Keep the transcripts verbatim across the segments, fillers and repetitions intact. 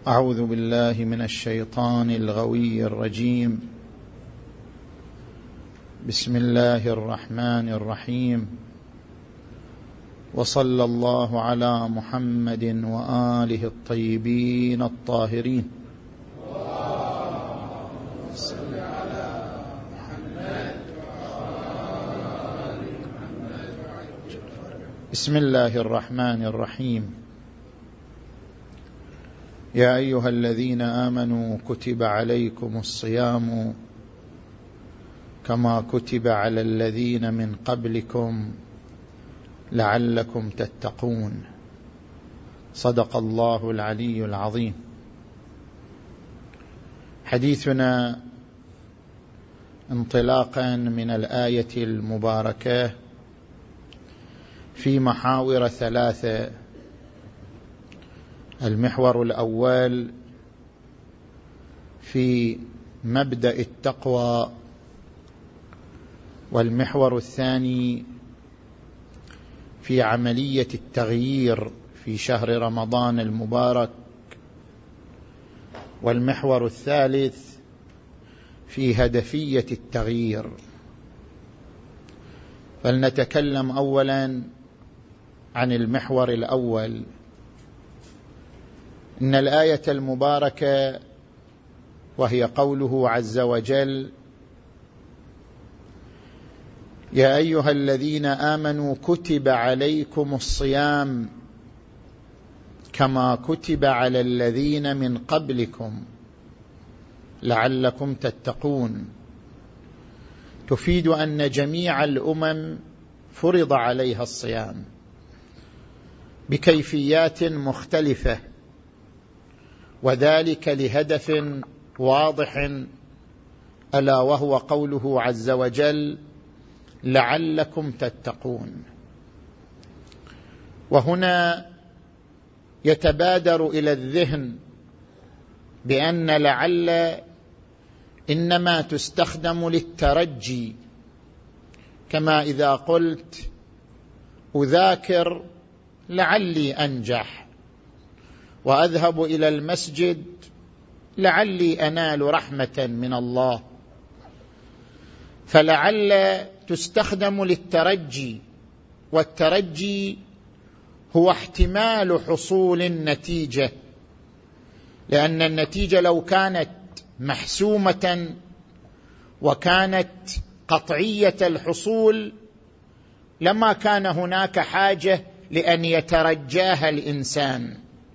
أعوذ بالله من الشيطان الغوي الرجيم. بسم الله الرحمن الرحيم، وصلى الله على محمد وآله الطيبين الطاهرين. صل على محمد وآل محمد. بسم الله الرحمن الرحيم. يا أيها الذين آمنوا كتب عليكم الصيام كما كتب على الذين من قبلكم لعلكم تتقون. صدق الله العلي العظيم. حديثنا انطلاقا من الآية المباركة في محاور ثلاثة. المحور الأول في مبدأ التقوى، والمحور الثاني في عملية التغيير في شهر رمضان المبارك، والمحور الثالث في هدفية التغيير. فلنتكلم أولا عن المحور الأول. إن الآية المباركة وهي قوله عز وجل: يا أيها الذين آمنوا كتب عليكم الصيام كما كتب على الذين من قبلكم لعلكم تتقون، تفيد أن جميع الأمم فرض عليها الصيام بكيفيات مختلفة، وذلك لهدف واضح، ألا وهو قوله عز وجل: لعلكم تتقون. وهنا يتبادر إلى الذهن بأن لعل إنما تستخدم للترجي، كما إذا قلت أذاكر لعلي أنجح، وأذهب إلى المسجد لعلي أنال رحمة من الله. فلعل تستخدم للترجي، والترجي هو احتمال حصول النتيجة، لأن النتيجة لو كانت محسومة وكانت قطعية الحصول لما كان هناك حاجة لأن يترجاها الإنسان.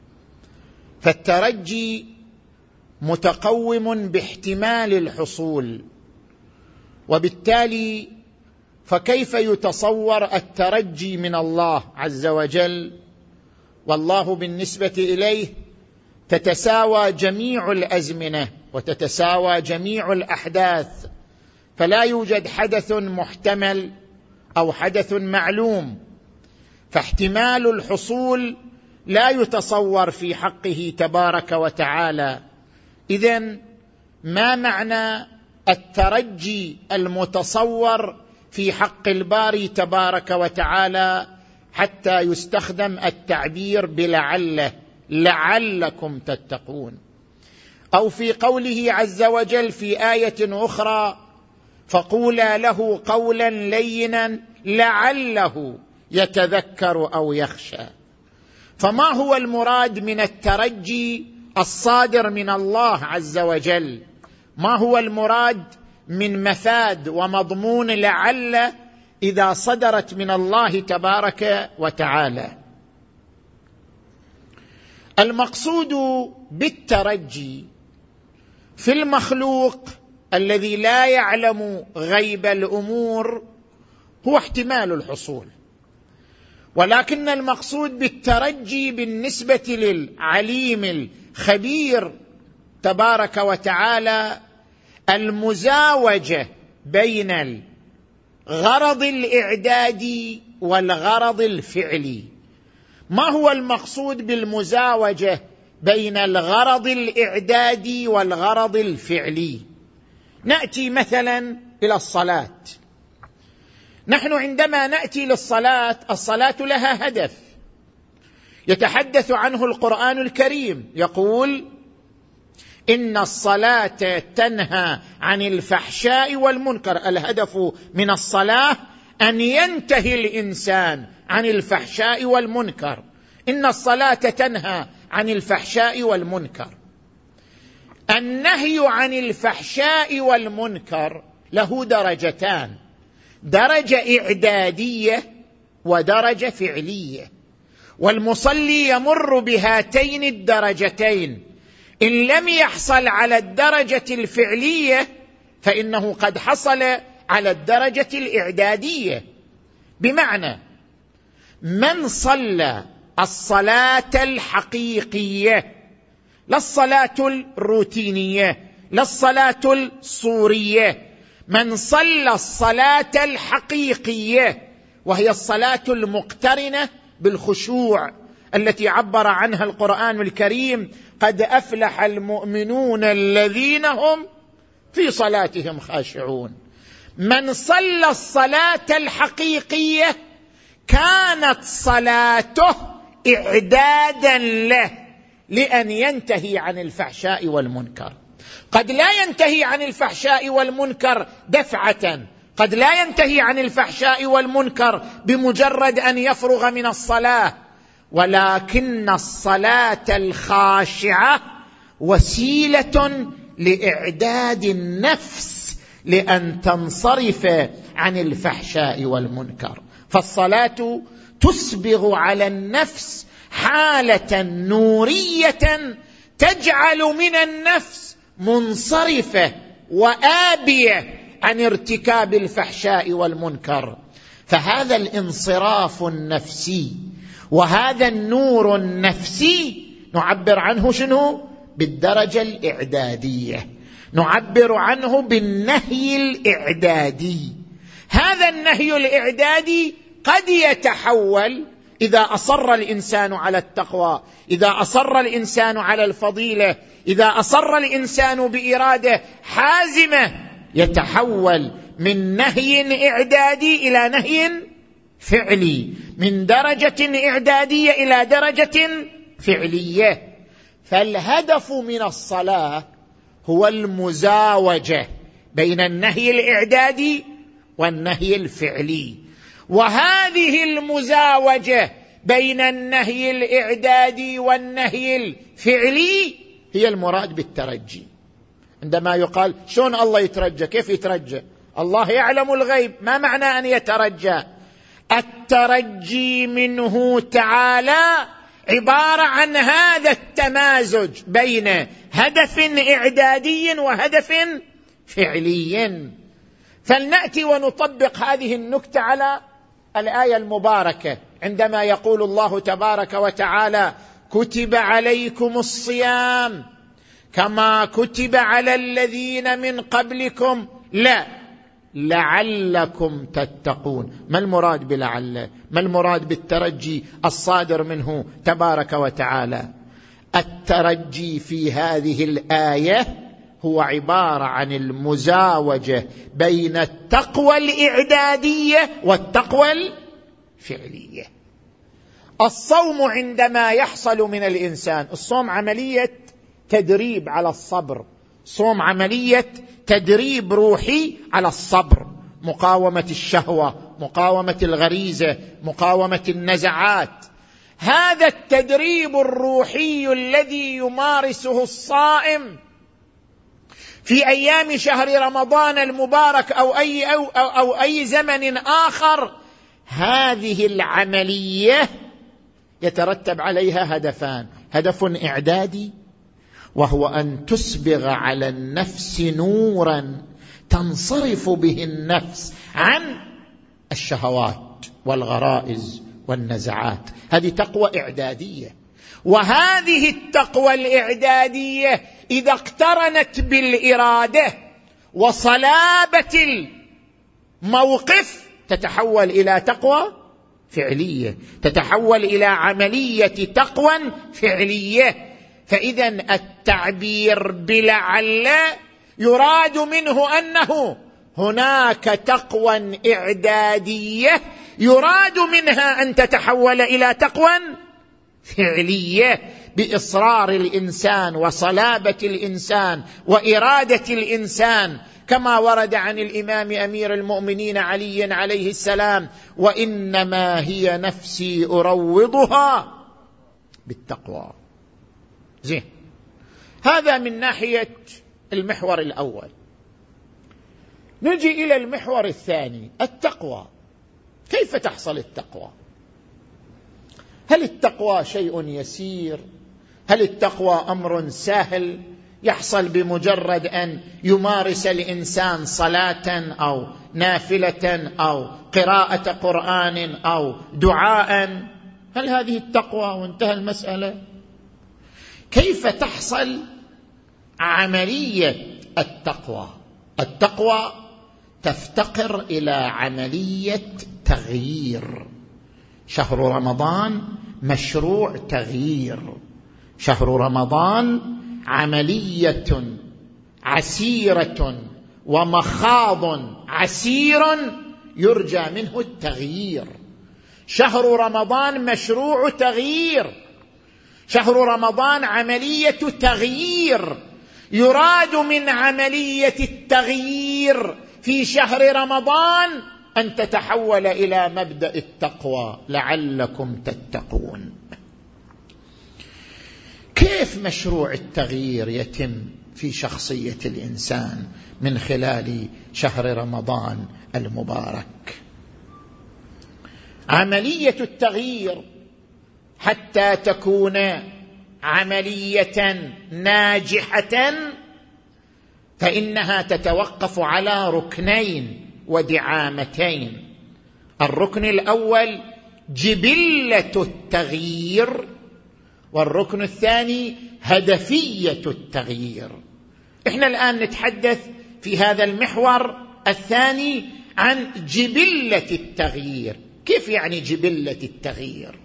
فالترجي متقوم باحتمال الحصول، وبالتالي فكيف يتصور الترجي من الله عز وجل والله بالنسبة إليه تتساوى جميع الأزمنة وتتساوى جميع الأحداث، فلا يوجد حدث محتمل أو حدث معلوم، فاحتمال الحصول لا يتصور في حقه تبارك وتعالى. إذن ما معنى الترجي المتصور في حق الباري تبارك وتعالى حتى يستخدم التعبير بلعل لعلكم تتقون؟ أو في قوله عز وجل في آية أخرى: فقولا له قولا لينا لعله يتذكر أو يخشى. فما هو المراد من الترجي الصادر من الله عز وجل؟ ما هو المراد من مفاد ومضمون لعل إذا صدرت من الله تبارك وتعالى؟ المقصود بالترجي في المخلوق الذي لا يعلم غيب الأمور هو احتمال الحصول، ولكن المقصود بالترجي بالنسبة للعليم الخبير تبارك وتعالى المزاوجة بين الغرض الإعدادي والغرض الفعلي. ما هو المقصود بالمزاوجة بين الغرض الإعدادي والغرض الفعلي؟ نأتي مثلا إلى الصلاة. نحن عندما نأتي للصلاة، الصلاة لها هدف، يتحدث عنه القرآن الكريم، يقول: إن الصلاة تنهى عن الفحشاء والمنكر. الهدف من الصلاة أن ينتهي الإنسان عن الفحشاء والمنكر. إن الصلاة تنهى عن الفحشاء والمنكر. النهي عن الفحشاء والمنكر له درجتان: درجة إعدادية ودرجة فعلية، والمصلي يمر بهاتين الدرجتين. إن لم يحصل على الدرجة الفعلية فإنه قد حصل على الدرجة الإعدادية. بمعنى من صلى الصلاة الحقيقية، لا الصلاة الروتينية، لا الصلاة الصورية، من صلى الصلاة الحقيقية وهي الصلاة المقترنة بالخشوع التي عبر عنها القرآن الكريم: قد أفلح المؤمنون الذين هم في صلاتهم خاشعون. من صلى الصلاة الحقيقية كانت صلاته إعدادا له لأن ينتهي عن الفحشاء والمنكر. قد لا ينتهي عن الفحشاء والمنكر دفعة، قد لا ينتهي عن الفحشاء والمنكر بمجرد أن يفرغ من الصلاة، ولكن الصلاة الخاشعة وسيلة لإعداد النفس لأن تنصرف عن الفحشاء والمنكر. فالصلاة تسبغ على النفس حالة نورية تجعل من النفس منصرفة وآبية عن ارتكاب الفحشاء والمنكر. فهذا الانصراف النفسي وهذا النور النفسي نعبر عنه شنو؟ بالدرجة الإعدادية، نعبر عنه بالنهي الإعدادي. هذا النهي الإعدادي قد يتحول إذا أصر الإنسان على التقوى، إذا أصر الإنسان على الفضيلة، إذا أصر الإنسان بإرادة حازمة، يتحول من نهي إعدادي إلى نهي فعلي، من درجة إعدادية إلى درجة فعلية. فالهدف من الصلاة هو المزاوجة بين النهي الإعدادي والنهي الفعلي، وهذه المزاوجة بين النهي الإعدادي والنهي الفعلي هي المراد بالترجي. عندما يقال شلون الله يترجى، كيف يترجى؟ الله يعلم الغيب، ما معنى أن يترجى؟ الترجي منه تعالى عبارة عن هذا التمازج بين هدف إعدادي وهدف فعلي. فلنأتي ونطبق هذه النكتة على الآية المباركة عندما يقول الله تبارك وتعالى: كتب عليكم الصيام كما كتب على الذين من قبلكم لا لعلكم تتقون. ما المراد بلعل؟ ما المراد بالترجي الصادر منه تبارك وتعالى؟ الترجي في هذه الآية هو عبارة عن المزاوجة بين التقوى الإعدادية والتقوى الفعلية. الصوم عندما يحصل من الإنسان، الصوم عملية تدريب على الصبر، صوم عملية تدريب روحي على الصبر، مقاومة الشهوة، مقاومة الغريزة، مقاومة النزعات. هذا التدريب الروحي الذي يمارسه الصائم في أيام شهر رمضان المبارك أو أي, أو, أو, أو أي زمن آخر، هذه العملية يترتب عليها هدفان: هدف إعدادي وهو أن تسبغ على النفس نورا تنصرف به النفس عن الشهوات والغرائز والنزعات. هذه تقوى إعدادية. وهذه التقوى الإعدادية إذا اقترنت بالإرادة وصلابة الموقف تتحول إلى تقوى فعلية، تتحول إلى عملية تقوى فعلية. فإذا التعبير بلعل يراد منه أنه هناك تقوى إعدادية يراد منها أن تتحول إلى تقوى فعلية، بإصرار الإنسان وصلابة الإنسان وإرادة الإنسان، كما ورد عن الإمام أمير المؤمنين علي عليه السلام: وإنما هي نفسي أروضها بالتقوى. زين، هذا من ناحية المحور الأول. نجي إلى المحور الثاني، التقوى. كيف تحصل التقوى؟ هل التقوى شيء يسير؟ هل التقوى أمر سهل يحصل بمجرد أن يمارس الإنسان صلاة أو نافلة أو قراءة قرآن أو دعاء؟ هل هذه التقوى وانتهى المسألة؟ كيف تحصل عملية التقوى؟ التقوى تفتقر إلى عملية تغيير. شهر رمضان مشروع تغيير، شهر رمضان عملية عسيرة ومخاض عسير يرجى منه التغيير. شهر رمضان مشروع تغيير، شهر رمضان عملية تغيير. يراد من عملية التغيير في شهر رمضان أن تتحول إلى مبدأ التقوى لعلكم تتقون. كيف مشروع التغيير يتم في شخصية الإنسان من خلال شهر رمضان المبارك؟ عملية التغيير حتى تكون عملية ناجحة فإنها تتوقف على ركنين ودعامتين. الركن الأول جبلة التغيير، والركن الثاني هدفية التغيير. إحنا الآن نتحدث في هذا المحور الثاني عن جبلة التغيير. كيف يعني جبلة التغيير؟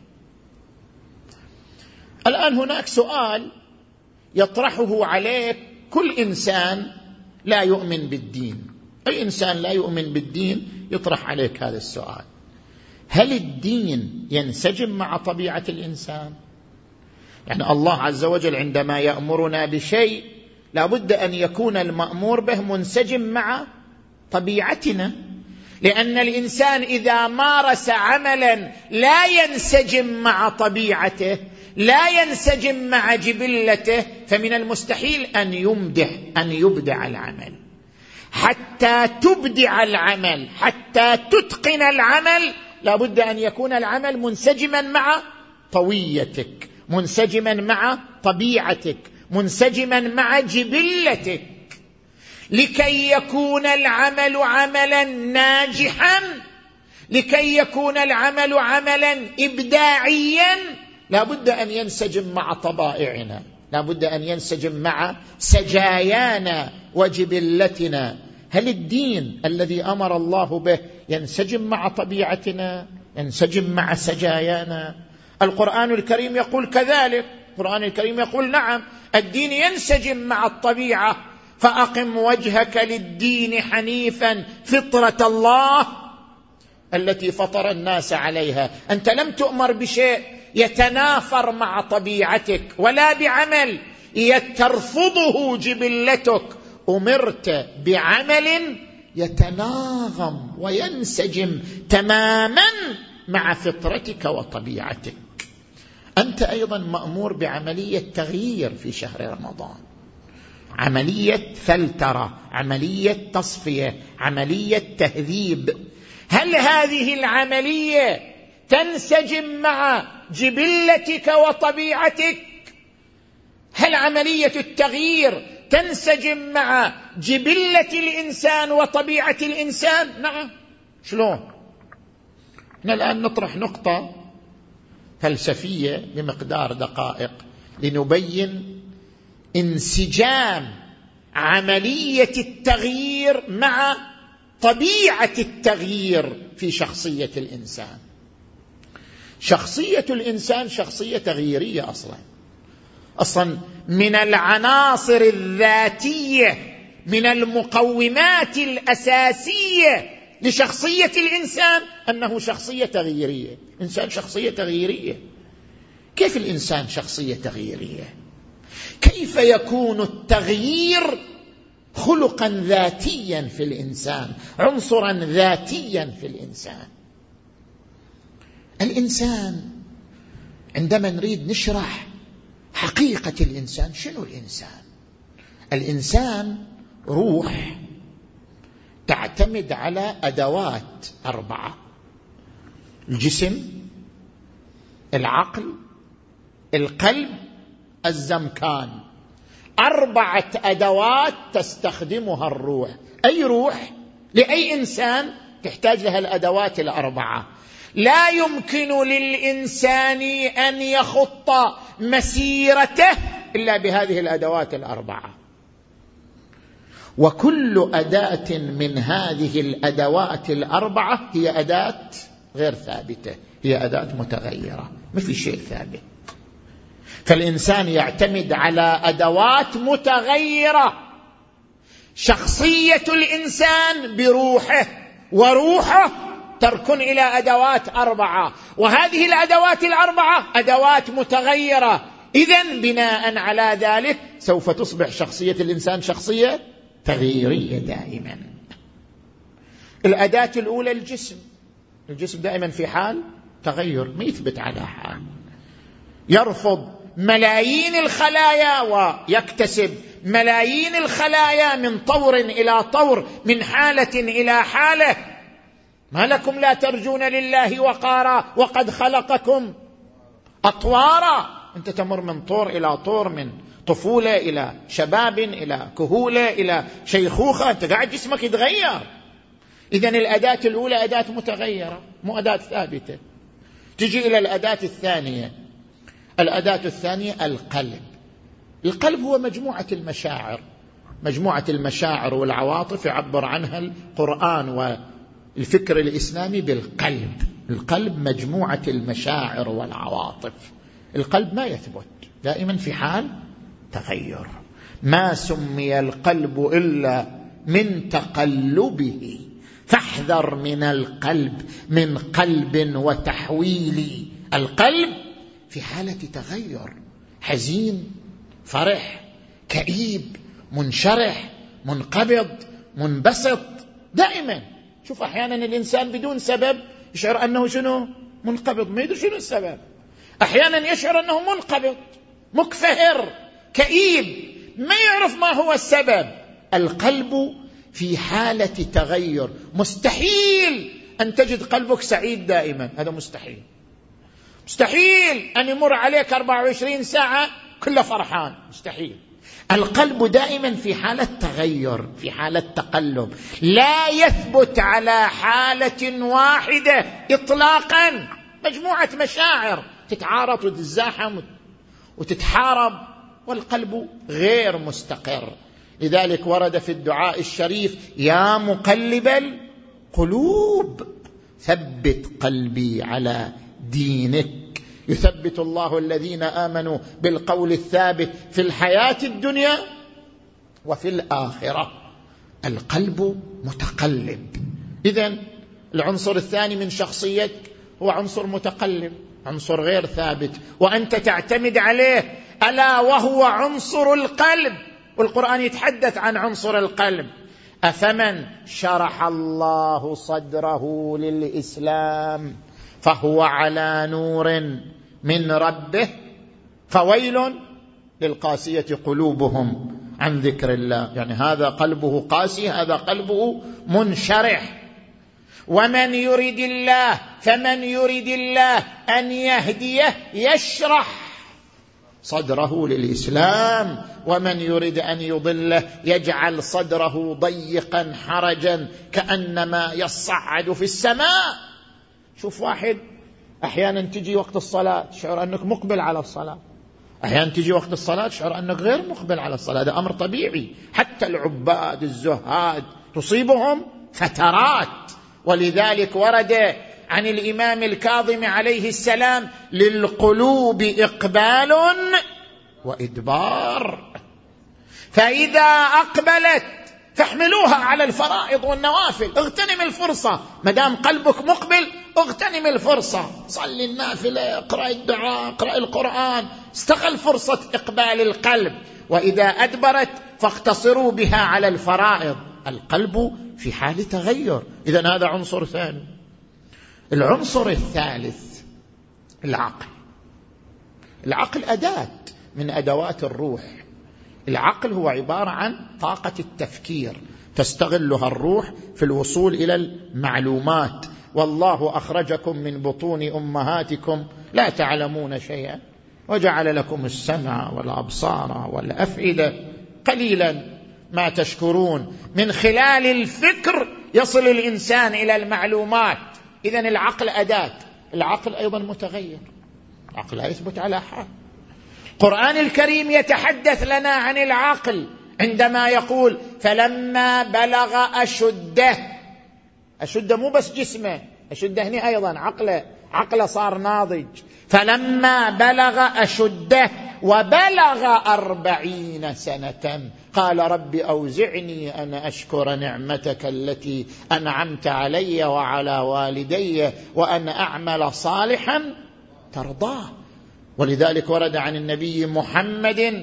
الآن هناك سؤال يطرحه عليك كل إنسان لا يؤمن بالدين. أي إنسان لا يؤمن بالدين يطرح عليك هذا السؤال: هل الدين ينسجم مع طبيعة الإنسان؟ يعني الله عز وجل عندما يأمرنا بشيء لا بد أن يكون المأمور به منسجم مع طبيعتنا، لأن الإنسان إذا مارس عملا لا ينسجم مع طبيعته، لا ينسجم مع جبلته، فمن المستحيل أن يمدح أن يبدع العمل. حتى تبدع العمل، حتى تتقن العمل، لا بد أن يكون العمل منسجما مع طويتك، منسجما مع طبيعتك، منسجما مع جبلتك. لكي يكون العمل عملا ناجحا، لكي يكون العمل عملا إبداعيا، لا بد أن ينسجم مع طبائعنا، لا بد أن ينسجم مع سجايانا وجبلتنا. هل الدين الذي أمر الله به ينسجم مع طبيعتنا، ينسجم مع سجايانا؟ القرآن الكريم يقول كذلك. القرآن الكريم يقول نعم، الدين ينسجم مع الطبيعة. فأقم وجهك للدين حنيفا فطرة الله التي فطر الناس عليها. أنت لم تؤمر بشيء يتنافر مع طبيعتك ولا بعمل ترفضه جبلتك، أمرت بعمل يتناغم وينسجم تماما مع فطرتك وطبيعتك. أنت أيضا مأمور بعملية تغيير في شهر رمضان، عملية فلترة، عملية تصفية، عملية تهذيب. هل هذه العملية تنسجم مع جبلتك وطبيعتك؟ هل عملية التغيير تنسجم مع جبلة الإنسان وطبيعة الإنسان؟ نعم. شلون؟ احنا الآن نطرح نقطة فلسفية بمقدار دقائق لنبين انسجام عملية التغيير مع طبيعة التغيير في شخصية الإنسان. شخصية الإنسان شخصية تغييرية أصلا أصلا من العناصر الذاتية، من المقومات الأساسية لشخصية الإنسان أنه شخصية تغييرية. إنسان شخصية تغييرية. كيف الإنسان شخصية تغييرية؟ كيف يكون التغيير خلقا ذاتيا في الإنسان، عنصرا ذاتيا في الإنسان؟ الإنسان عندما نريد نشرح حقيقة الإنسان، شنو الإنسان؟ الإنسان روح تعتمد على أدوات أربعة: الجسم، العقل، القلب، الزمكان. أربعة أدوات تستخدمها الروح. أي روح لأي إنسان تحتاج لها الأدوات الأربعة. لا يمكن للإنسان أن يخط مسيرته إلا بهذه الأدوات الأربعة، وكل أداة من هذه الأدوات الأربعة هي أداة غير ثابتة، هي أداة متغيرة، ما في شيء ثابت. فالإنسان يعتمد على أدوات متغيرة. شخصية الإنسان بروحه، وروحه تركن إلى أدوات أربعة، وهذه الأدوات الأربعة أدوات متغيرة. إذن بناء على ذلك سوف تصبح شخصية الإنسان شخصية تغييرية دائما. الأداة الأولى الجسم. الجسم دائما في حال تغير، ما يثبت على حال، يرفض ملايين الخلايا ويكتسب ملايين الخلايا من طور إلى طور، من حالة إلى حالة. ما لكم لا ترجون لله وقارا وقد خلقكم أطوارا. أنت تمر من طور إلى طور، من طفولة إلى شباب إلى كهولة إلى شيخوخة، أنت قاعد جسمك يتغير. إذن الأداة الأولى أداة متغيرة، مو أداة ثابتة. تجي إلى الأداة الثانية. الأداة الثانية القلب. القلب هو مجموعة المشاعر، مجموعة المشاعر والعواطف يعبر عنها القرآن والفكر الإسلامي بالقلب. القلب مجموعة المشاعر والعواطف. القلب ما يثبت، دائما في حال تغير. ما سمي القلب إلا من تقلبه، فاحذر من القلب، من قلب وتحويل. القلب في حالة تغير، حزين، فرح، كئيب، منشرح، منقبض، منبسط دائما. شوف أحيانا الإنسان بدون سبب يشعر أنه شنو منقبض، ما يدري شنو السبب. أحيانا يشعر أنه منقبض، مكفهر، كئيب، ما يعرف ما هو السبب. القلب في حالة تغير. مستحيل أن تجد قلبك سعيد دائما، هذا مستحيل. مستحيل أن يمر عليك أربعة وعشرين ساعة كله فرحان، مستحيل. القلب دائما في حالة تغير، في حالة تقلب، لا يثبت على حالة واحدة إطلاقا. مجموعة مشاعر تتعارض وتتزاحم وتتحارب، والقلب غير مستقر. لذلك ورد في الدعاء الشريف: يا مقلب القلوب ثبت قلبي على دينك. يثبت الله الذين آمنوا بالقول الثابت في الحياة الدنيا وفي الآخرة. القلب متقلب. إذن العنصر الثاني من شخصيتك هو عنصر متقلب، عنصر غير ثابت، وأنت تعتمد عليه، ألا وهو عنصر القلب. والقرآن يتحدث عن عنصر القلب: أفمن شرح الله صدره للإسلام فهو على نور من ربه فويل للقاسية قلوبهم عن ذكر الله. يعني هذا قلبه قاسي، هذا قلبه منشرح. ومن يرد الله فمن يرد الله أن يهديه يشرح صدره للإسلام، ومن يرد أن يضله يجعل صدره ضيقا حرجا كأنما يصعد في السماء. شوف واحد أحيانا تجي وقت الصلاة تشعر أنك مقبل على الصلاة، أحيانا تجي وقت الصلاة تشعر أنك غير مقبل على الصلاة. هذا أمر طبيعي. حتى العباد الزهاد تصيبهم فترات. ولذلك ورد عن الإمام الكاظم عليه السلام: للقلوب إقبال وإدبار، فإذا أقبلت فاحملوها على الفرائض والنوافل. اغتنم الفرصة، مدام قلبك مقبل اغتنم الفرصة، صلي النافلة، اقرأ الدعاء، اقرأ القرآن، استغل فرصة إقبال القلب. وإذا أدبرت فاقتصروا بها على الفرائض. القلب في حال تغير. إذن هذا عنصر ثاني. العنصر الثالث العقل. العقل أداة من أدوات الروح. العقل هو عبارة عن طاقة التفكير تستغلها الروح في الوصول إلى المعلومات. والله أخرجكم من بطون أمهاتكم لا تعلمون شيئا وجعل لكم السمع والأبصار والأفئدة قليلا ما تشكرون. من خلال الفكر يصل الإنسان إلى المعلومات. إذن العقل أداة. العقل أيضا متغير، العقل لا يثبت على حال. القرآن الكريم يتحدث لنا عن العقل عندما يقول فلما بلغ أشده. أشده مو بس جسمه، أشده هنا أيضا عقله، عقله صار ناضج. فلما بلغ أشده وبلغ أربعين سنة قال رب أوزعني أن أشكر نعمتك التي أنعمت علي وعلى والدي وأن أعمل صالحا ترضاه. ولذلك ورد عن النبي محمد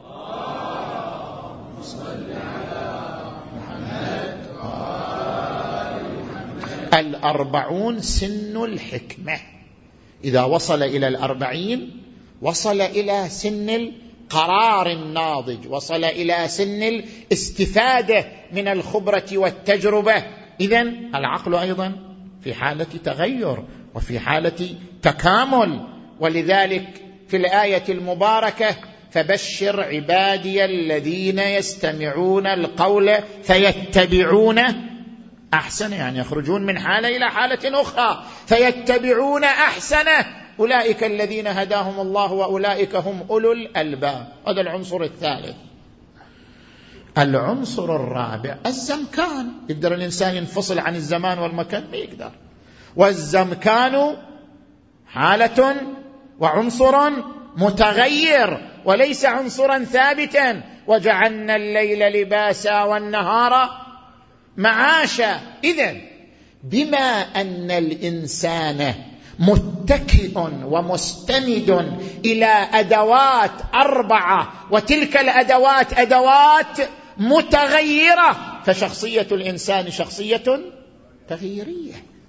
الأربعون سن الحكمة. إذا وصل إلى الأربعين وصل إلى سن القرار الناضج، وصل إلى سن الاستفادة من الخبرة والتجربة. إذن العقل أيضا في حالة تغير وفي حالة تكامل. ولذلك في الآية المباركة فبشر عبادي الذين يستمعون القول فيتبعون أحسنه، يعني يخرجون من حالة إلى حالة أخرى فيتبعون أحسنه أولئك الذين هداهم الله وأولئك هم أولو الألباب. هذا العنصر الثالث. العنصر الرابع الزمكان. يقدر الإنسان ينفصل عن الزمان والمكان؟ ما يقدر. والزمكان حالة وعنصر متغير وليس عنصرا ثابتا. وجعلنا الليل لباسا والنهار معاشا. إذن بما أن الإنسان متكئ ومستند إلى أدوات أربعة وتلك الأدوات أدوات متغيرة، فشخصية الإنسان شخصية تغييرية.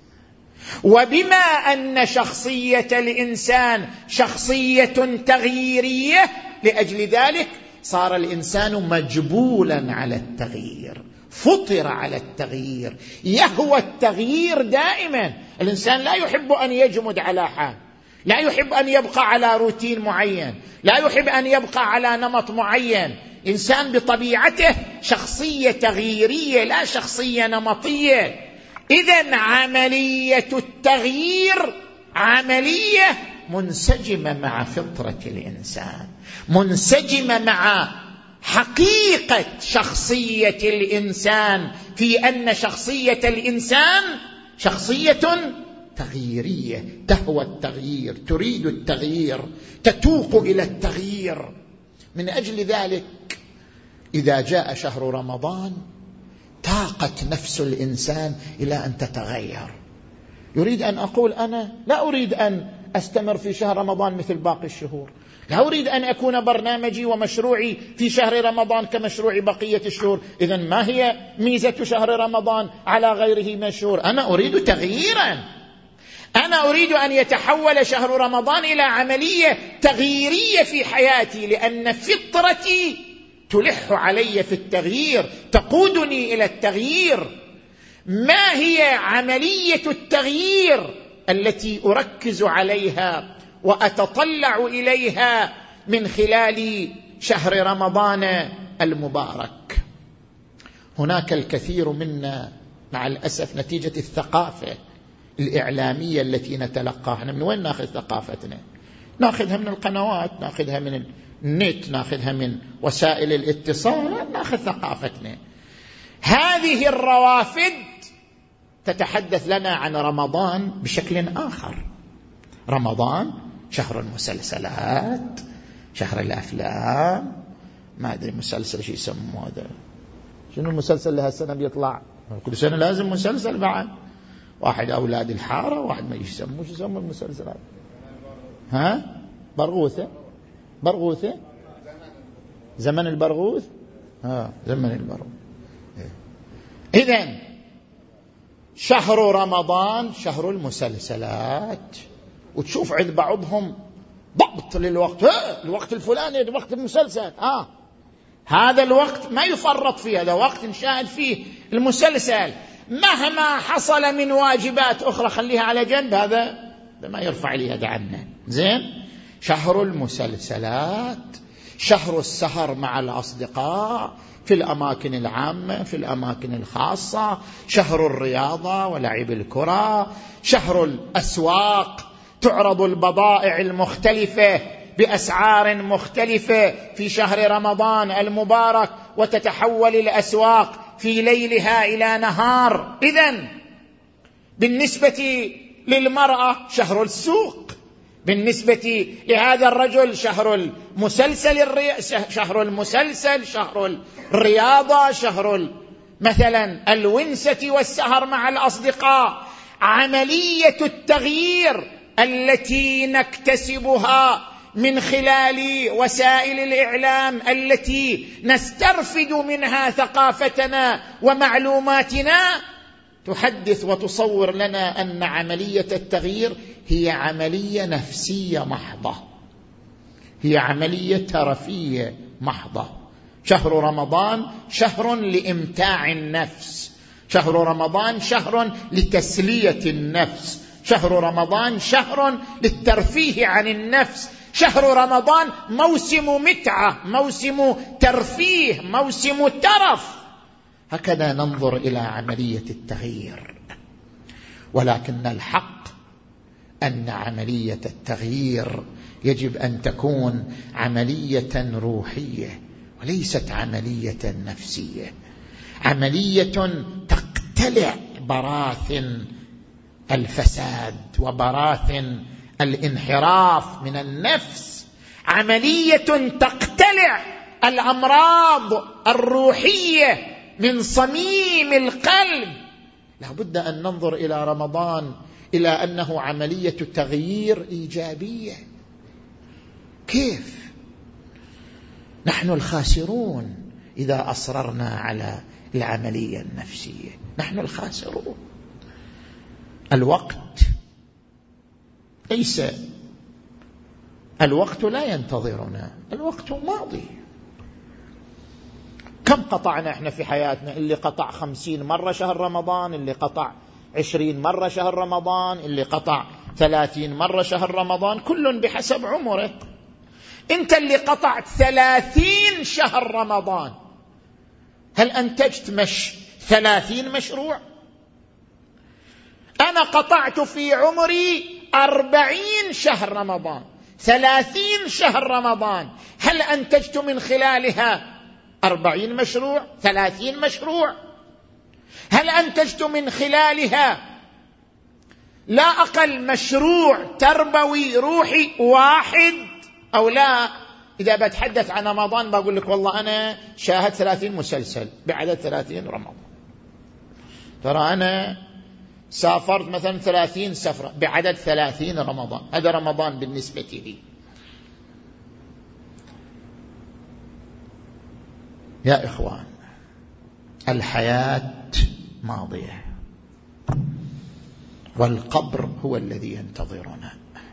وبما أن شخصية الإنسان شخصية تغييرية لأجل ذلك صار الإنسان مجبولا على التغيير، فطر على التغيير، يهوى التغيير دائما. الإنسان لا يحب أن يجمد على حال، لا يحب أن يبقى على روتين معين، لا يحب أن يبقى على نمط معين. إنسان بطبيعته شخصية تغييرية لا شخصية نمطية. إذن عملية التغيير عملية منسجمة مع فطرة الإنسان، منسجمة مع حقيقة شخصية الإنسان، في أن شخصية الإنسان شخصية تغييرية، تهوى التغيير، تريد التغيير، تتوق إلى التغيير. من أجل ذلك إذا جاء شهر رمضان تاقت نفس الإنسان إلى أن تتغير. يريد أن أقول أنا لا أريد أن أستمر في شهر رمضان مثل باقي الشهور، لا أريد أن أكون برنامجي ومشروعي في شهر رمضان كمشروع بقية الشهور. إذن ما هي ميزة شهر رمضان على غيره من الشهور؟ أنا أريد تغييرا، أنا أريد أن يتحول شهر رمضان إلى عملية تغييرية في حياتي، لأن فطرتي تلح علي في التغيير، تقودني إلى التغيير. ما هي عملية التغيير التي أركز عليها وأتطلع إليها من خلال شهر رمضان المبارك؟ هناك الكثير منا مع الأسف نتيجة الثقافة الإعلامية التي نتلقاها. من وين نأخذ ثقافتنا؟ نأخذها من القنوات، نأخذها من النت، نأخذها من وسائل الاتصال، نأخذ ثقافتنا. هذه الروافد تتحدث لنا عن رمضان بشكل آخر. رمضان شهر المسلسلات، شهر الأفلام، ما أدري مسلسل شو يسموه هذا، شنو المسلسل اللي هالسنة بيطلع؟ كل سنة لازم مسلسل بعد. واحد أولاد الحارة، واحد ما يسموه، شو يسموا المسلسلات؟ ها؟ برغوثة، برغوثة، زمن البرغوث، ها زمن البرغوث. إذن شهر رمضان شهر المسلسلات، وتشوف عند بعضهم ضبط للوقت، ها الوقت الفلاني وقت المسلسل، آه هذا الوقت ما يفرط فيه، هذا وقت نشاهد فيه المسلسل، مهما حصل من واجبات أخرى خليها على جنب، هذا ما يرفع اليد عنه. زين، شهر المسلسلات، شهر السهر مع الأصدقاء في الأماكن العامة في الأماكن الخاصة، شهر الرياضة ولعب الكرة، شهر الأسواق، تعرض البضائع المختلفة بأسعار مختلفة في شهر رمضان المبارك، وتتحول الأسواق في ليلها إلى نهار. إذن بالنسبة للمرأة شهر السوق، بالنسبة لهذا الرجل شهر المسلسل الري... شهر المسلسل شهر الرياضة، شهر مثلا الونسة والسهر مع الأصدقاء. عملية التغيير التي نكتسبها من خلال وسائل الإعلام التي نسترفد منها ثقافتنا ومعلوماتنا تحدث وتصور لنا أن عملية التغيير هي عملية نفسية محضة، هي عملية ترفيهية محضة. شهر رمضان شهر لإمتاع النفس، شهر رمضان شهر لتسلية النفس، شهر رمضان شهر للترفيه عن النفس، شهر رمضان موسم متعة، موسم ترفيه، موسم ترف. هكذا ننظر إلى عملية التغيير. ولكن الحق أن عملية التغيير يجب أن تكون عملية روحية وليست عملية نفسية، عملية تقتلع براثن الفساد وبراثن الانحراف من النفس، عملية تقتلع الأمراض الروحية من صميم القلب. لا بد أن ننظر إلى رمضان إلى أنه عملية تغيير إيجابية. كيف؟ نحن الخاسرون إذا أصررنا على العملية النفسية، نحن الخاسرون. الوقت ليس، الوقت لا ينتظرنا، الوقت ماضي. كم قطعنا احنا في حياتنا؟ اللي قطع خمسين مرة شهر رمضان، اللي قطع عشرين مرة شهر رمضان، اللي قطع ثلاثين مرة شهر رمضان، كل بحسب عمره. انت اللي قطعت ثلاثين شهر رمضان، هل أنتجت مش ثلاثين مشروع؟ أنا قطعت في عمري أربعين شهر رمضان، ثلاثين شهر رمضان، هل أنتجت من خلالها أربعين مشروع، ثلاثين مشروع؟ هل أنتجت من خلالها لا أقل مشروع تربوي روحي واحد أو لا؟ إذا بتحدث عن رمضان بقول لك والله أنا شاهد ثلاثين مسلسل بعدد ثلاثين رمضان، ترى أنا سافرت مثلا ثلاثين سفرة بعدد ثلاثين رمضان، هذا رمضان بالنسبة لي. يا إخوان، الحياة ماضية والقبر هو الذي ينتظرنا،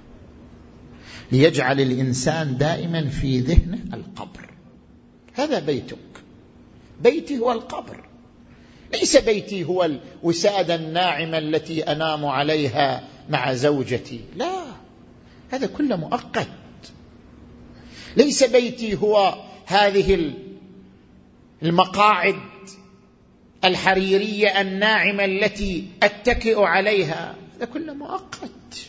ليجعل الإنسان دائما في ذهنه القبر. هذا بيتك، بيتي هو القبر، ليس بيتي هو الوسادة الناعمة التي أنام عليها مع زوجتي، لا، هذا كله مؤقت. ليس بيتي هو هذه المقاعد الحريرية الناعمة التي أتكئ عليها، هذا كله مؤقت.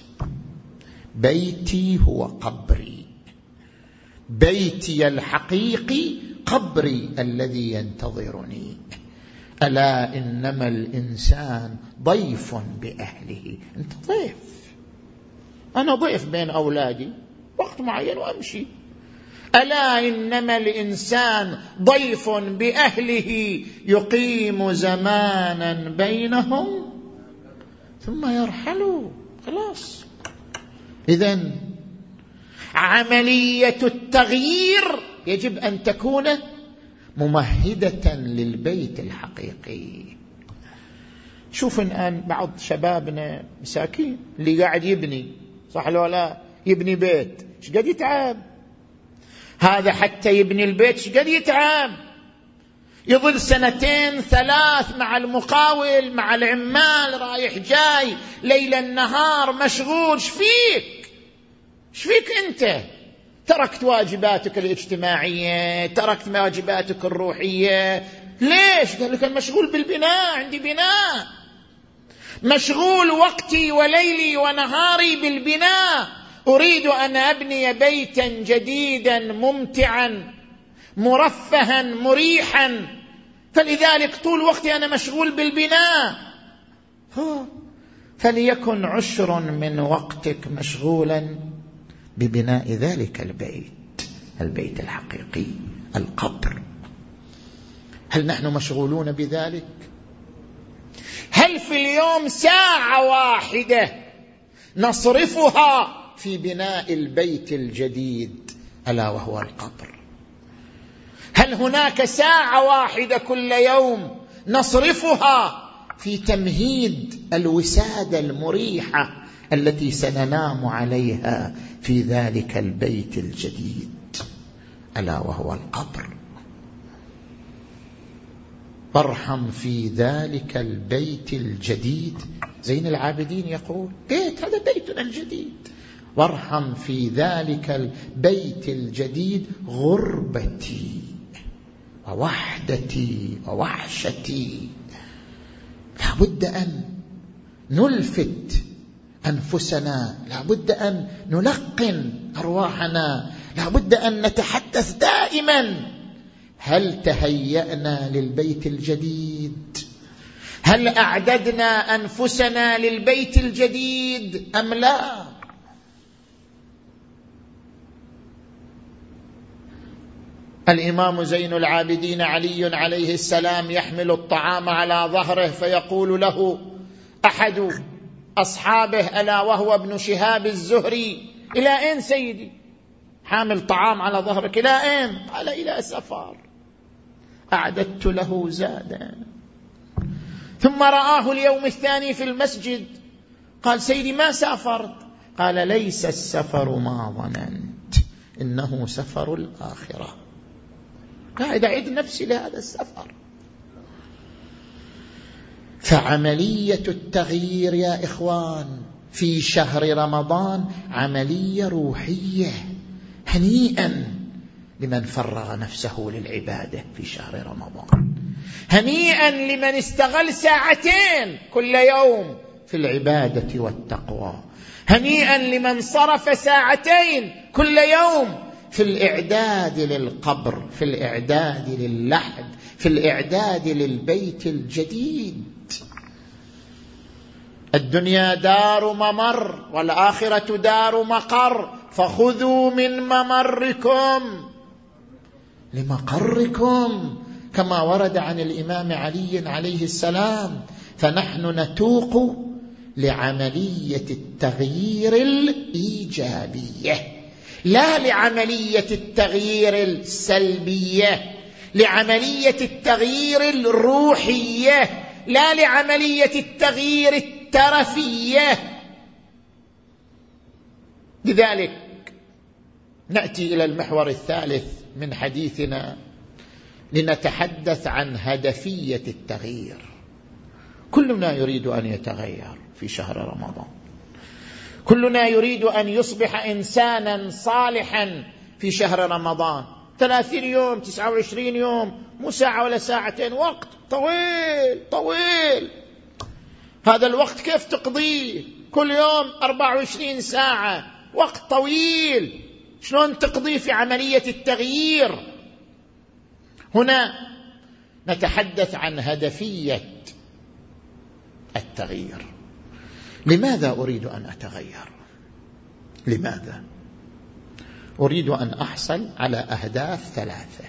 بيتي هو قبري، بيتي الحقيقي قبري الذي ينتظرني. ألا إنما الإنسان ضيف بأهله. أنت ضيف، أنا ضيف بين أولادي وقت معين وأمشي. ألا إنما الإنسان ضيف بأهله يقيم زمانا بينهم ثم يرحل. خلاص. إذن عملية التغيير يجب أن تكون ممهدة للبيت الحقيقي. شوف الآن بعض شبابنا مساكين اللي قاعد يبني، صح لو لا، يبني بيت، ايش قد يتعب هذا حتى يبني البيت، ايش قد يتعب، يظل سنتين ثلاث مع المقاول مع العمال رايح جاي ليل النهار مشغول. ايش فيك ايش فيك انت؟ تركت واجباتك الاجتماعية، تركت واجباتك الروحية. ليش؟ قال لك المشغول بالبناء، عندي بناء، مشغول وقتي وليلي ونهاري بالبناء، أريد أن أبني بيتا جديدا ممتعا مرفها مريحا، فلذلك طول وقتي أنا مشغول بالبناء. فليكن عشر من وقتك مشغولا ببناء ذلك البيت، البيت الحقيقي، القبر. هل نحن مشغولون بذلك؟ هل في اليوم ساعة واحدة نصرفها في بناء البيت الجديد ألا وهو القبر؟ هل هناك ساعة واحدة كل يوم نصرفها في تمهيد الوسادة المريحة التي سننام عليها في ذلك البيت الجديد ألا وهو القبر؟ وارحم في ذلك البيت الجديد. زين العابدين يقول بيت، هذا بيتنا الجديد. وارحم في ذلك البيت الجديد غربتي ووحدتي ووحشتي. لابد أن نلفت أنفسنا، لابد أن نلقن أرواحنا، لابد أن نتحدث دائما: هل تهيأنا للبيت الجديد؟ هل أعددنا أنفسنا للبيت الجديد أم لا؟ الإمام زين العابدين علي عليه السلام يحمل الطعام على ظهره، فيقول له أحد أصحابه ألا وهو ابن شهاب الزهري: إلى أين سيدي؟ حامل طعام على ظهرك، إلى أين؟ قال: إلى سفر. أعددت له زادا. ثم رآه اليوم الثاني في المسجد، قال: سيدي ما سافرت؟ قال: ليس السفر ما ظننت، إنه سفر الآخرة. قاعد أعد نفسي لهذا السفر. فعملية التغيير يا إخوان في شهر رمضان عملية روحية. هنيئا لمن فرغ نفسه للعبادة في شهر رمضان، هنيئا لمن استغل ساعتين كل يوم في العبادة والتقوى، هنيئا لمن صرف ساعتين كل يوم في الإعداد للقبر، في الإعداد للحد، في الإعداد للبيت الجديد. الدنيا دار ممر والآخرة دار مقر، فخذوا من ممركم لمقركم، كما ورد عن الإمام علي عليه السلام. فنحن نتوق لعملية التغيير الإيجابية، لا لعملية التغيير السلبية، لعملية التغيير الروحية، لا لعملية التغيير الترفية. لذلك نأتي إلى المحور الثالث من حديثنا لنتحدث عن هدفية التغيير. كلنا يريد أن يتغير في شهر رمضان، كلنا يريد أن يصبح إنسانا صالحا في شهر رمضان. ثلاثين يوم، تسعة وعشرين يوم، مو ساعة ولا ساعتين، وقت طويل طويل. هذا الوقت كيف تقضيه؟ كل يوم أربعة وعشرين ساعة، وقت طويل، شلون تقضيه في عملية التغيير؟ هنا نتحدث عن هدفية التغيير. لماذا أريد أن أتغير؟ لماذا؟ أريد أن أحصل على أهداف ثلاثة.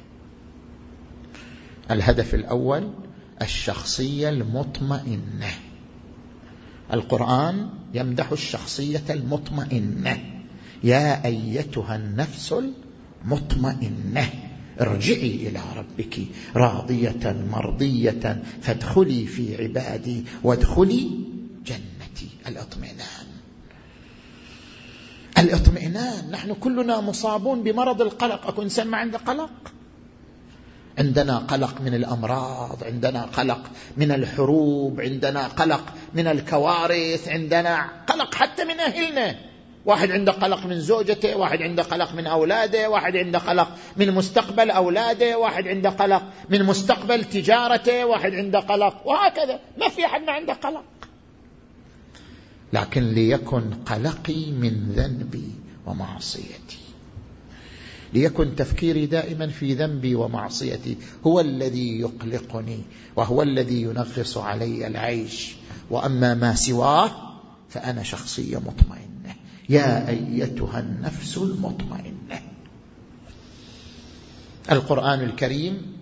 الهدف الأول الشخصية المطمئنة. القرآن يمدح الشخصية المطمئنة: يا أيتها النفس المطمئنة ارجعي إلى ربك راضية مرضية فادخلي في عبادي وادخلي جنتي. الاطمئنان، الاطمئنان. نحن كلنا مصابون بمرض القلق. أكو إنسان ما عنده قلق؟ عندنا قلق من الأمراض، عندنا قلق من الحروب، عندنا قلق من الكوارث، عندنا قلق حتى من أهلنا. واحد عنده قلق من زوجته، واحد عنده قلق من أولاده، واحد عنده قلق من مستقبل أولاده، واحد عنده قلق من مستقبل تجارته، واحد عنده قلق، وهكذا. ما في أحد ما عنده قلق. لكن ليكن قلقي من ذنبي ومعصيتي، ليكن تفكيري دائما في ذنبي ومعصيتي، هو الذي يقلقني وهو الذي ينغص علي العيش. وأما ما سواه فأنا شخصية مطمئنة. يا أيتها النفس المطمئنة. القرآن الكريم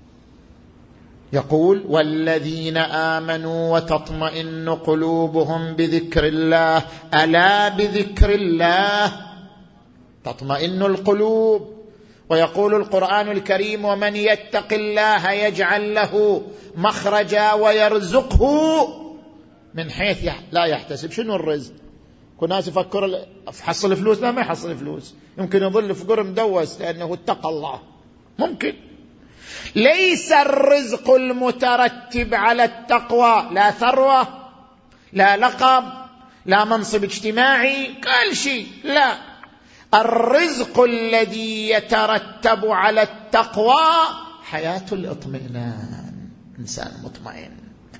يقول: والذين آمنوا وتطمئن قلوبهم بذكر الله. ألا بذكر الله تطمئن القلوب. ويقول القرآن الكريم: ومن يتق الله يجعل له مخرجا ويرزقه من حيث لا يحتسب. شنو الرزق؟ كل ناس يفكر حصل فلوس، لا ما يحصل فلوس، يمكن يظل فقر مدوس لأنه اتقى الله، ممكن. ليس الرزق المترتب على التقوى لا ثروة، لا لقب، لا منصب اجتماعي، كل شيء، لا. الرزق الذي يترتب على التقوى حياة الاطمئنان. إنسان مطمئن،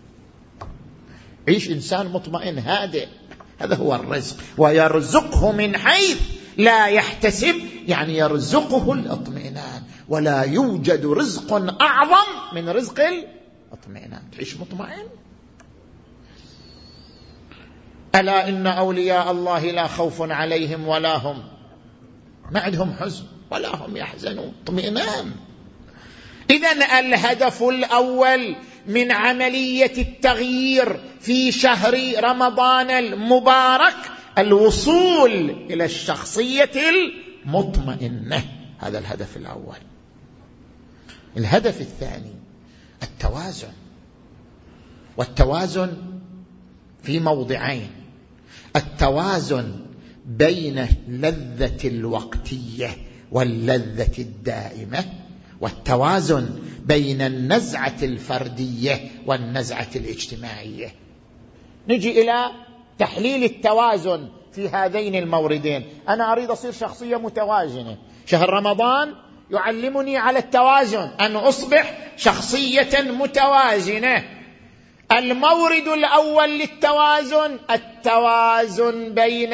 عيش إنسان مطمئن هادئ، هذا هو الرزق. ويرزقه من حيث لا يحتسب، يعني يرزقه الاطمئنان. ولا يوجد رزق أعظم من رزق الاطمئنان. تعيش مطمئن. ألا إن أولياء الله لا خوف عليهم ولا هم، ما عندهم حزن ولا هم يحزنون، اطمئنان. إذن الهدف الأول من عملية التغيير في شهر رمضان المبارك الوصول إلى الشخصية المطمئنة. هذا الهدف الأول. الهدف الثاني التوازن. والتوازن في موضعين: التوازن بين اللذة الوقتية واللذة الدائمة، والتوازن بين النزعة الفردية والنزعة الاجتماعية. نجي إلى تحليل التوازن في هذين الموردين. أنا أريد أصير شخصية متوازنة. شهر رمضان يعلمني على التوازن، أن أصبح شخصية متوازنة. المورد الأول للتوازن التوازن بين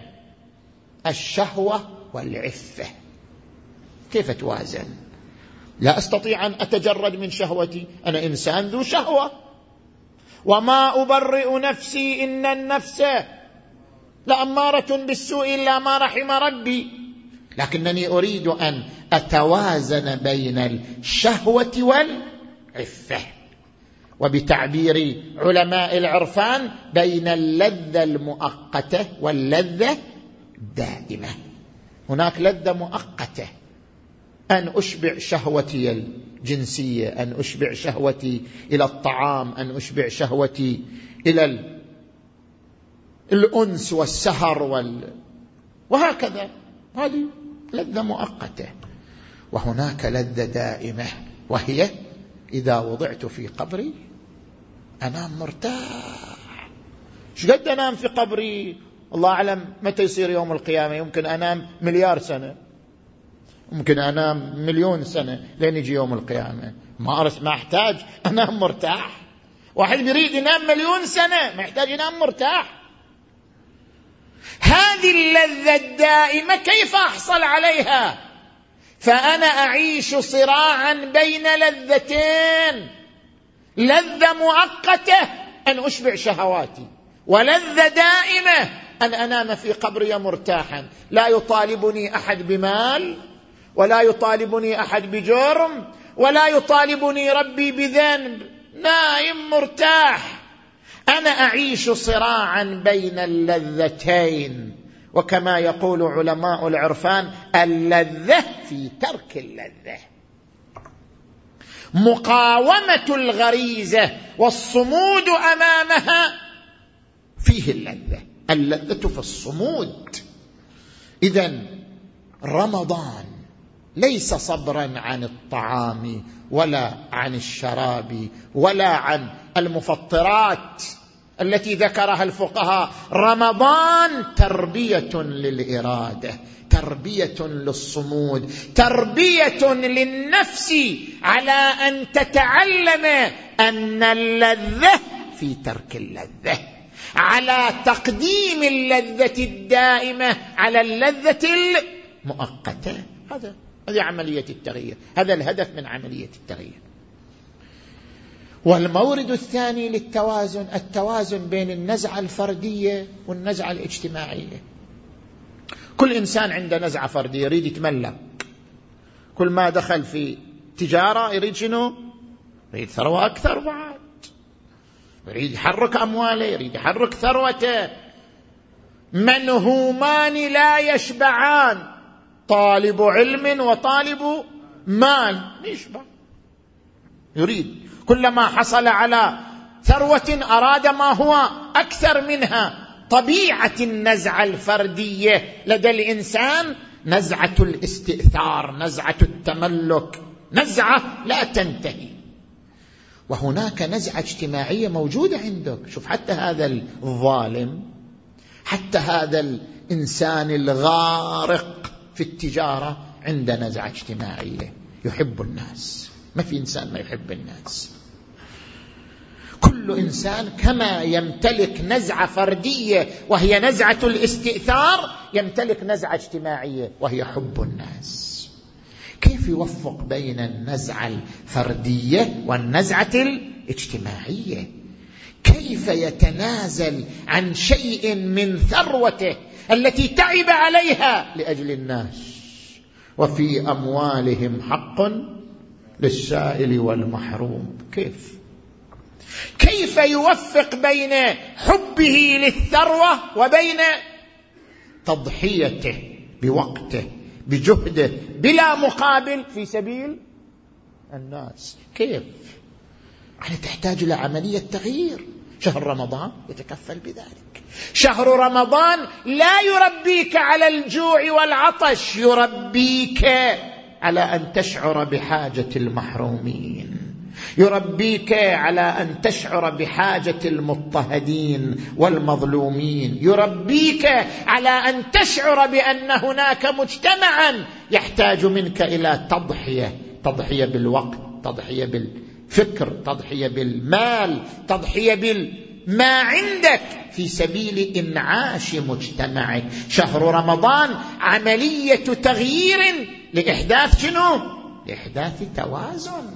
الشهوة والعفة. كيف توازن؟ لا أستطيع أن أتجرد من شهوتي، أنا إنسان ذو شهوة، وما أبرئ نفسي إن النفس لأمارة بالسوء إلا ما رحم ربي. لكنني أريد أن أتوازن بين الشهوة والعفة، وبتعبير علماء العرفان بين اللذة المؤقتة واللذة الدائمة. هناك لذة مؤقتة، أن أشبع شهوتي الجنسية، أن أشبع شهوتي إلى الطعام، أن أشبع شهوتي إلى الأنس والسهر وال... وهكذا. هذه لذة مؤقتة. وهناك لذة دائمة، وهي إذا وضعت في قبري أنام مرتاح. شو قد أنام في قبري؟ الله أعلم متى يصير يوم القيامة. يمكن أنام مليار سنة، ممكن أنام مليون سنة لين يجي يوم القيامة. ما أرس ما أحتاج أنام مرتاح. واحد يريد ينام مليون سنة ما يحتاج ينام مرتاح. هذه اللذة الدائمة كيف أحصل عليها؟ فأنا أعيش صراعا بين لذتين: لذة مؤقتة أن أشبع شهواتي، ولذة دائمة أن أنام في قبري مرتاحا، لا يطالبني أحد بمال، ولا يطالبني أحد بجرم، ولا يطالبني ربي بذنب، نائم مرتاح. أنا أعيش صراعا بين اللذتين، وكما يقول علماء العرفان: اللذة في ترك اللذة. مقاومة الغريزة والصمود أمامها فيه اللذة، اللذة في الصمود. إذن رمضان ليس صبرا عن الطعام ولا عن الشراب ولا عن المفطرات التي ذكرها الفقهاء. رمضان تربية للإرادة، تربية للصمود، تربية للنفس على أن تتعلم أن اللذة في ترك اللذة، على تقديم اللذة الدائمة على اللذة المؤقتة. هذا هذه عملية التغيير، هذا الهدف من عملية التغيير. والمورد الثاني للتوازن التوازن بين النزعة الفردية والنزعة الاجتماعية. كل إنسان عنده نزعة فردية، يريد يتملك. كل ما دخل في تجارة يريد شنو؟ يريد ثروة أكثر، بعد يريد يحرك أمواله، يريد يحرك ثروته. منهومان لا يشبعان، طالب علم وطالب مال يشبع، يريد كلما حصل على ثروة أراد ما هو أكثر منها. طبيعة النزعة الفردية لدى الإنسان نزعة الاستئثار، نزعة التملك، نزعة لا تنتهي. وهناك نزعة اجتماعية موجودة عندك. شوف، حتى هذا الظالم، حتى هذا الإنسان الغارق في التجارة عنده نزعة اجتماعية، يحب الناس. ما في إنسان ما يحب الناس. كل إنسان كما يمتلك نزعة فردية وهي نزعة الاستئثار، يمتلك نزعة اجتماعية وهي حب الناس. كيف يوفق بين النزعة الفردية والنزعة الاجتماعية؟ كيف يتنازل عن شيء من ثروته التي تعب عليها لأجل الناس؟ وفي أموالهم حق للسائل والمحروم. كيف كيف يوفق بين حبه للثروة وبين تضحيته بوقته بجهده بلا مقابل في سبيل الناس؟ كيف؟ يعني تحتاج إلى عملية تغيير. شهر رمضان يتكفل بذلك. شهر رمضان لا يربيك على الجوع والعطش، يربيك على أن تشعر بحاجة المحرومين، يربيك على أن تشعر بحاجة المضطهدين والمظلومين، يربيك على أن تشعر بأن هناك مجتمعا يحتاج منك إلى تضحية، تضحية بالوقت، تضحية بالفكر، تضحية بالمال، تضحية بالما عندك في سبيل إنعاش مجتمعك. شهر رمضان عملية تغيير لإحداث شنو؟ لإحداث توازن.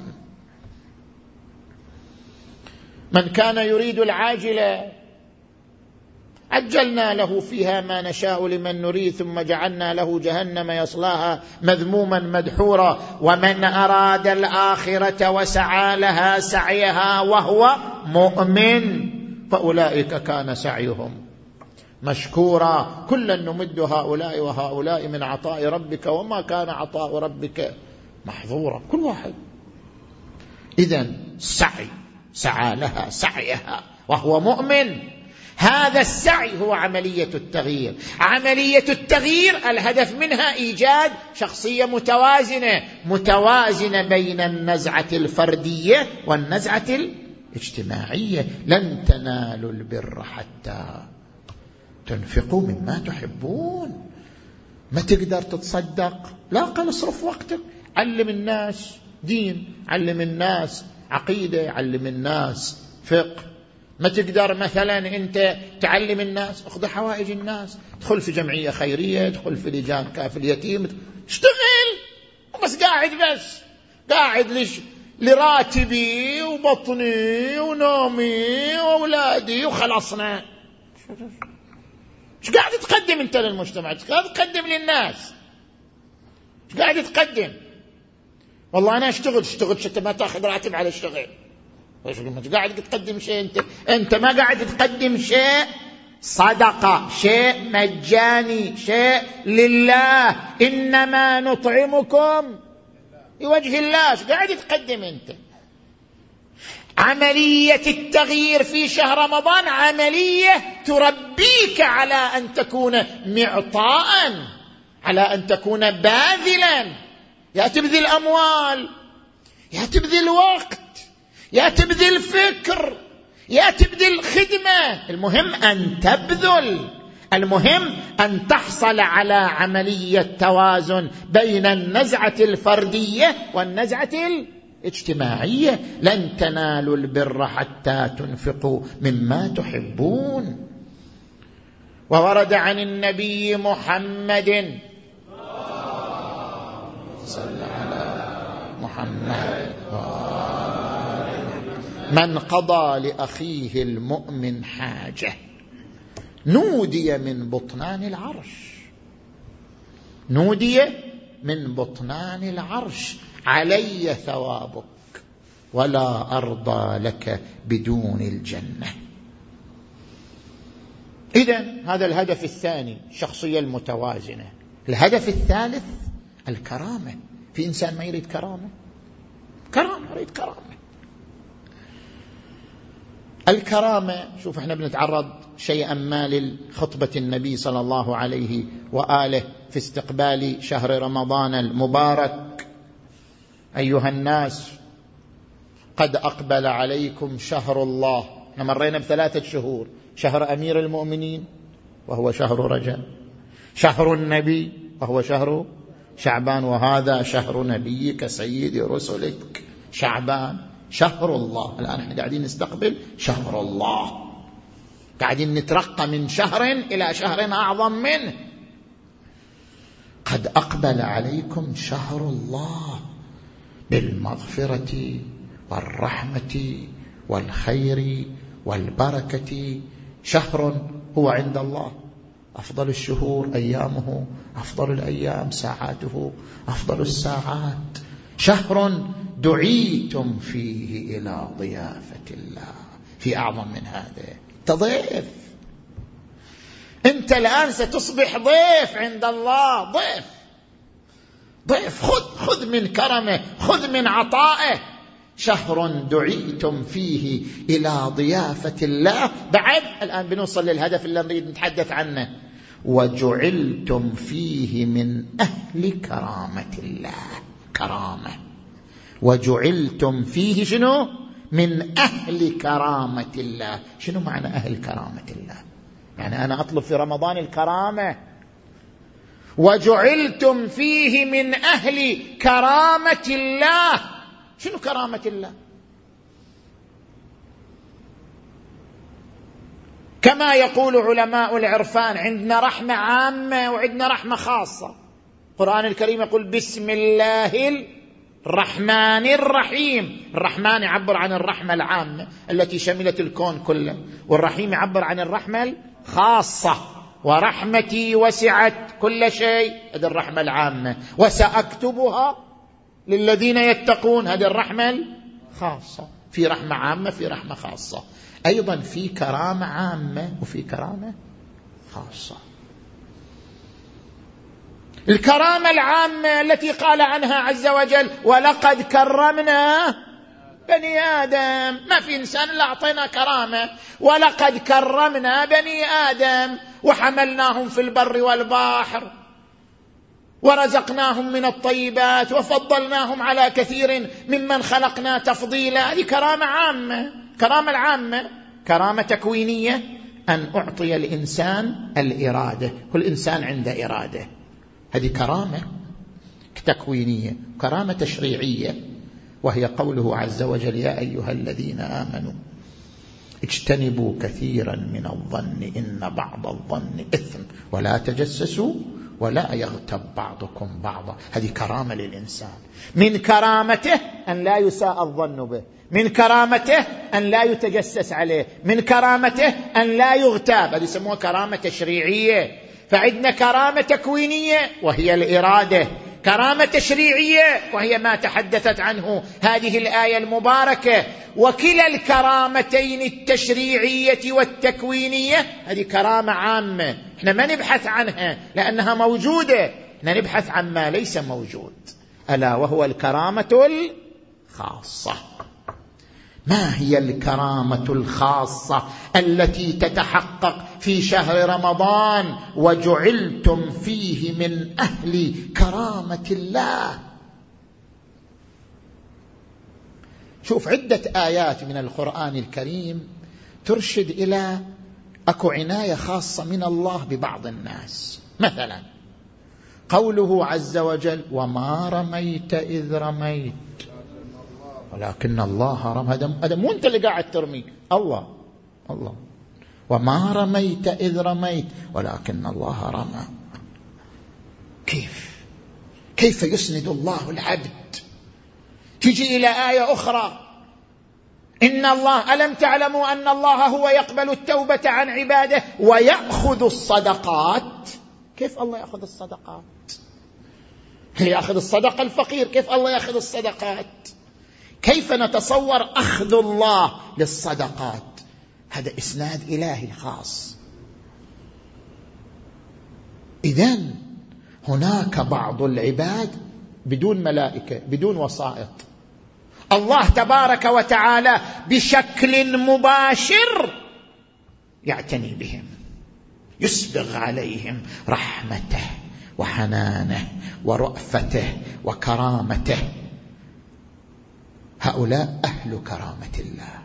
من كان يريد العاجلة عجلنا له فيها ما نشاء لمن نريد ثم جعلنا له جهنم يصلاها مذموما مدحورا ومن أراد الآخرة وسعى لها سعيها وهو مؤمن فأولئك كان سعيهم مشكورا كلا نمد هؤلاء وهؤلاء من عطاء ربك وما كان عطاء ربك محظورا. كل واحد. إذن سعي، سعى لها سعيها وهو مؤمن. هذا السعي هو عملية التغيير. عملية التغيير الهدف منها إيجاد شخصية متوازنة، متوازنة بين النزعة الفردية والنزعة الاجتماعية. لن تنالوا البر حتى تنفقوا مما تحبون. ما تقدر تتصدق، لا قل اصرف وقتك، علم الناس دين، علم الناس عقيدة، علم الناس فقه. ما تقدر مثلا أنت تعلم الناس، اخذ حوائج الناس، ادخل في جمعية خيرية، ادخل في لجان كاف اليتيم، اشتغل. وبس قاعد بس قاعد ليش؟ لراتبي وبطني ونومي وأولادي وخلصنا. ايش قاعد تقدم انت للمجتمع؟ ايش قاعد تقدم للناس؟ ايش قاعد تقدم؟ والله انا اشتغل اشتغل انت ما تاخذ راتب على الشغل. ايش قاعد تقدم شيء انت؟ انت ما قاعد تقدم شيء صدقه، شيء مجاني، شيء لله. انما نطعمكم لوجه الله. ايش قاعد تقدم انت؟ عملية التغيير في شهر رمضان عملية تربيك على أن تكون معطاء، على أن تكون باذلا. يا تبذل أموال، يا تبذل وقت، يا تبذل فكر، يا تبذل خدمة. المهم أن تبذل، المهم أن تحصل على عملية توازن بين النزعة الفردية والنزعة الاجتماعية. لن تنالوا البر حتى تنفقوا مما تحبون. وورد عن النبي محمد صلى على محمد من قضى لأخيه المؤمن حاجة نودي من بطنان العرش، نودي من بطنان العرش علي ثوابك ولا أرضى لك بدون الجنة. إذن هذا الهدف الثاني، الشخصية المتوازنة. الهدف الثالث الكرامة. في إنسان ما يريد كرامة؟ كرامة، يريد كرامة. الكرامة، شوف احنا بنتعرض شيئا ما لخطبة النبي صلى الله عليه وآله في استقبال شهر رمضان المبارك. أيها الناس قد أقبل عليكم شهر الله. احنا مرينا بثلاثة شهور: شهر أمير المؤمنين وهو شهر رجب، شهر النبي وهو شهر شعبان، وهذا شهر نبيك سيد رسلك شعبان، شهر الله. الآن احنا قاعدين نستقبل شهر الله، قاعدين نترقى من شهر إلى شهر أعظم منه. قد أقبل عليكم شهر الله بالمغفرة والرحمة والخير والبركة. شهر هو عند الله أفضل الشهور أيامه، أفضل الأيام ساعاته، أفضل الساعات. شهر دعيتم فيه إلى ضيافة الله. في أعظم من هذا؟ تضيف. أنت الآن ستصبح ضيف عند الله، ضيف ضيف. خذ خذ من كرمه، خذ من عطائه. شهر دعيتم فيه إلى ضيافة الله. بعد الآن بنوصل للهدف اللي نريد نتحدث عنه: وجعلتم فيه من أهل كرامة الله. كرامة. وجعلتم فيه شنو؟ من أهل كرامة الله. شنو معنى أهل كرامة الله؟ يعني أنا أطلب في رمضان الكرامة. وجعلتم فيه من أهل كرامة الله. شنو كرامة الله؟ كما يقول علماء العرفان: عندنا رحمة عامة وعندنا رحمة خاصة. القرآن الكريم يقول: بسم الله الرحمن الرحيم. الرحمن يعبر عن الرحمة العامة التي شملت الكون كله، والرحيم يعبر عن الرحمة الخاصة. ورحمتي وسعت كل شيء، هذه الرحمة العامة، وسأكتبها للذين يتقون، هذه الرحمة الخاصة. في رحمة عامة، في رحمة خاصة. أيضا في كرامة عامة وفي كرامة خاصة. الكرامة العامة التي قال عنها عز وجل: ولقد كرمنا بني آدم. ما في إنسان إلا أعطينا كرامة. ولقد كرمنا بني آدم وحملناهم في البر والبحر ورزقناهم من الطيبات وفضلناهم على كثير ممن خلقنا تفضيلا. هذه كرامة عامة. كرامة العامة كرامة تكوينية، أن أعطي الإنسان الإرادة. كل إنسان عنده إرادة، هذه كرامة تكوينية. كرامة تشريعية وهي قوله عز وجل: يا أيها الذين آمنوا اجتنبوا كثيرا من الظن إن بعض الظن إثم ولا تجسسوا ولا يغتب بعضكم بعضا. هذه كرامة للإنسان. من كرامته أن لا يساء الظن به، من كرامته أن لا يتجسس عليه، من كرامته أن لا يغتاب. هذه يسموها كرامة تشريعية. فعندنا كرامة تكوينية وهي الإرادة، كرامة تشريعية وهي ما تحدثت عنه هذه الآية المباركة. وكلا الكرامتين التشريعية والتكوينية هذه كرامة عامة، احنا ما نبحث عنها لأنها موجودة، احنا نبحث عن ما ليس موجود، ألا وهو الكرامة الخاصة. ما هي الكرامة الخاصة التي تتحقق في شهر رمضان؟ وجعلتم فيه من أهل كرامة الله. شوف عدة آيات من القرآن الكريم ترشد إلى أكو عناية خاصة من الله ببعض الناس. مثلا قوله عز وجل: وما رميت إذ رميت ولكن الله رمى. هذا مو أنت اللي قاعد ترمي، الله الله. وما رميت إذ رميت ولكن الله رمى. كيف كيف يسند الله العبد؟ تجي إلى آية أخرى: إن الله ألم تعلموا أن الله هو يقبل التوبة عن عباده ويأخذ الصدقات. كيف الله يأخذ الصدقات؟ يأخذ الصدقة الفقير، كيف الله يأخذ الصدقات؟ كيف نتصور أخذ الله للصدقات؟ هذا إسناد إلهي خاص. إذن هناك بعض العباد بدون ملائكة، بدون وسائط، الله تبارك وتعالى بشكل مباشر يعتني بهم، يسبغ عليهم رحمته وحنانه ورأفته وكرامته. هؤلاء أهل كرامة الله.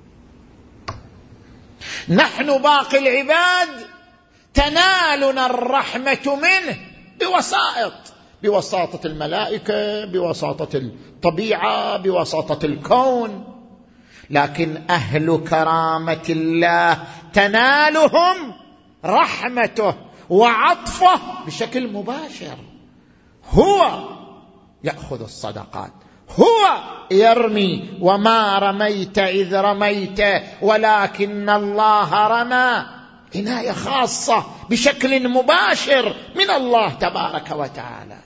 نحن باقي العباد تنالنا الرحمة منه بوسائط، بوساطة الملائكة، بوساطة الطبيعة، بوساطة الكون. لكن أهل كرامة الله تنالهم رحمته وعطفه بشكل مباشر. هو يأخذ الصدقات، هو يرمي. وما رميت إذ رميت ولكن الله رمى. عناية خاصة بشكل مباشر من الله تبارك وتعالى.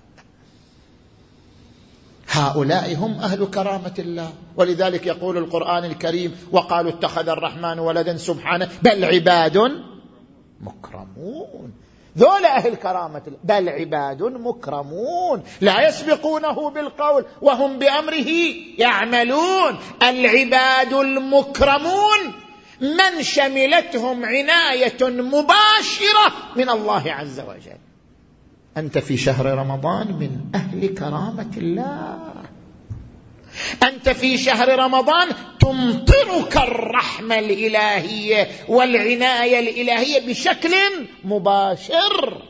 هؤلاء هم أهل كرامة الله. ولذلك يقول القرآن الكريم: وقالوا اتخذ الرحمن ولدا سبحانه بل عباد مكرمون. ذول أهل كرامة الله، بل عباد مكرمون لا يسبقونه بالقول وهم بأمره يعملون. العباد المكرمون من شملتهم عناية مباشرة من الله عز وجل. أنت في شهر رمضان من أهل كرامة الله. أنت في شهر رمضان تمطرك الرحمة الإلهية والعناية الإلهية بشكل مباشر.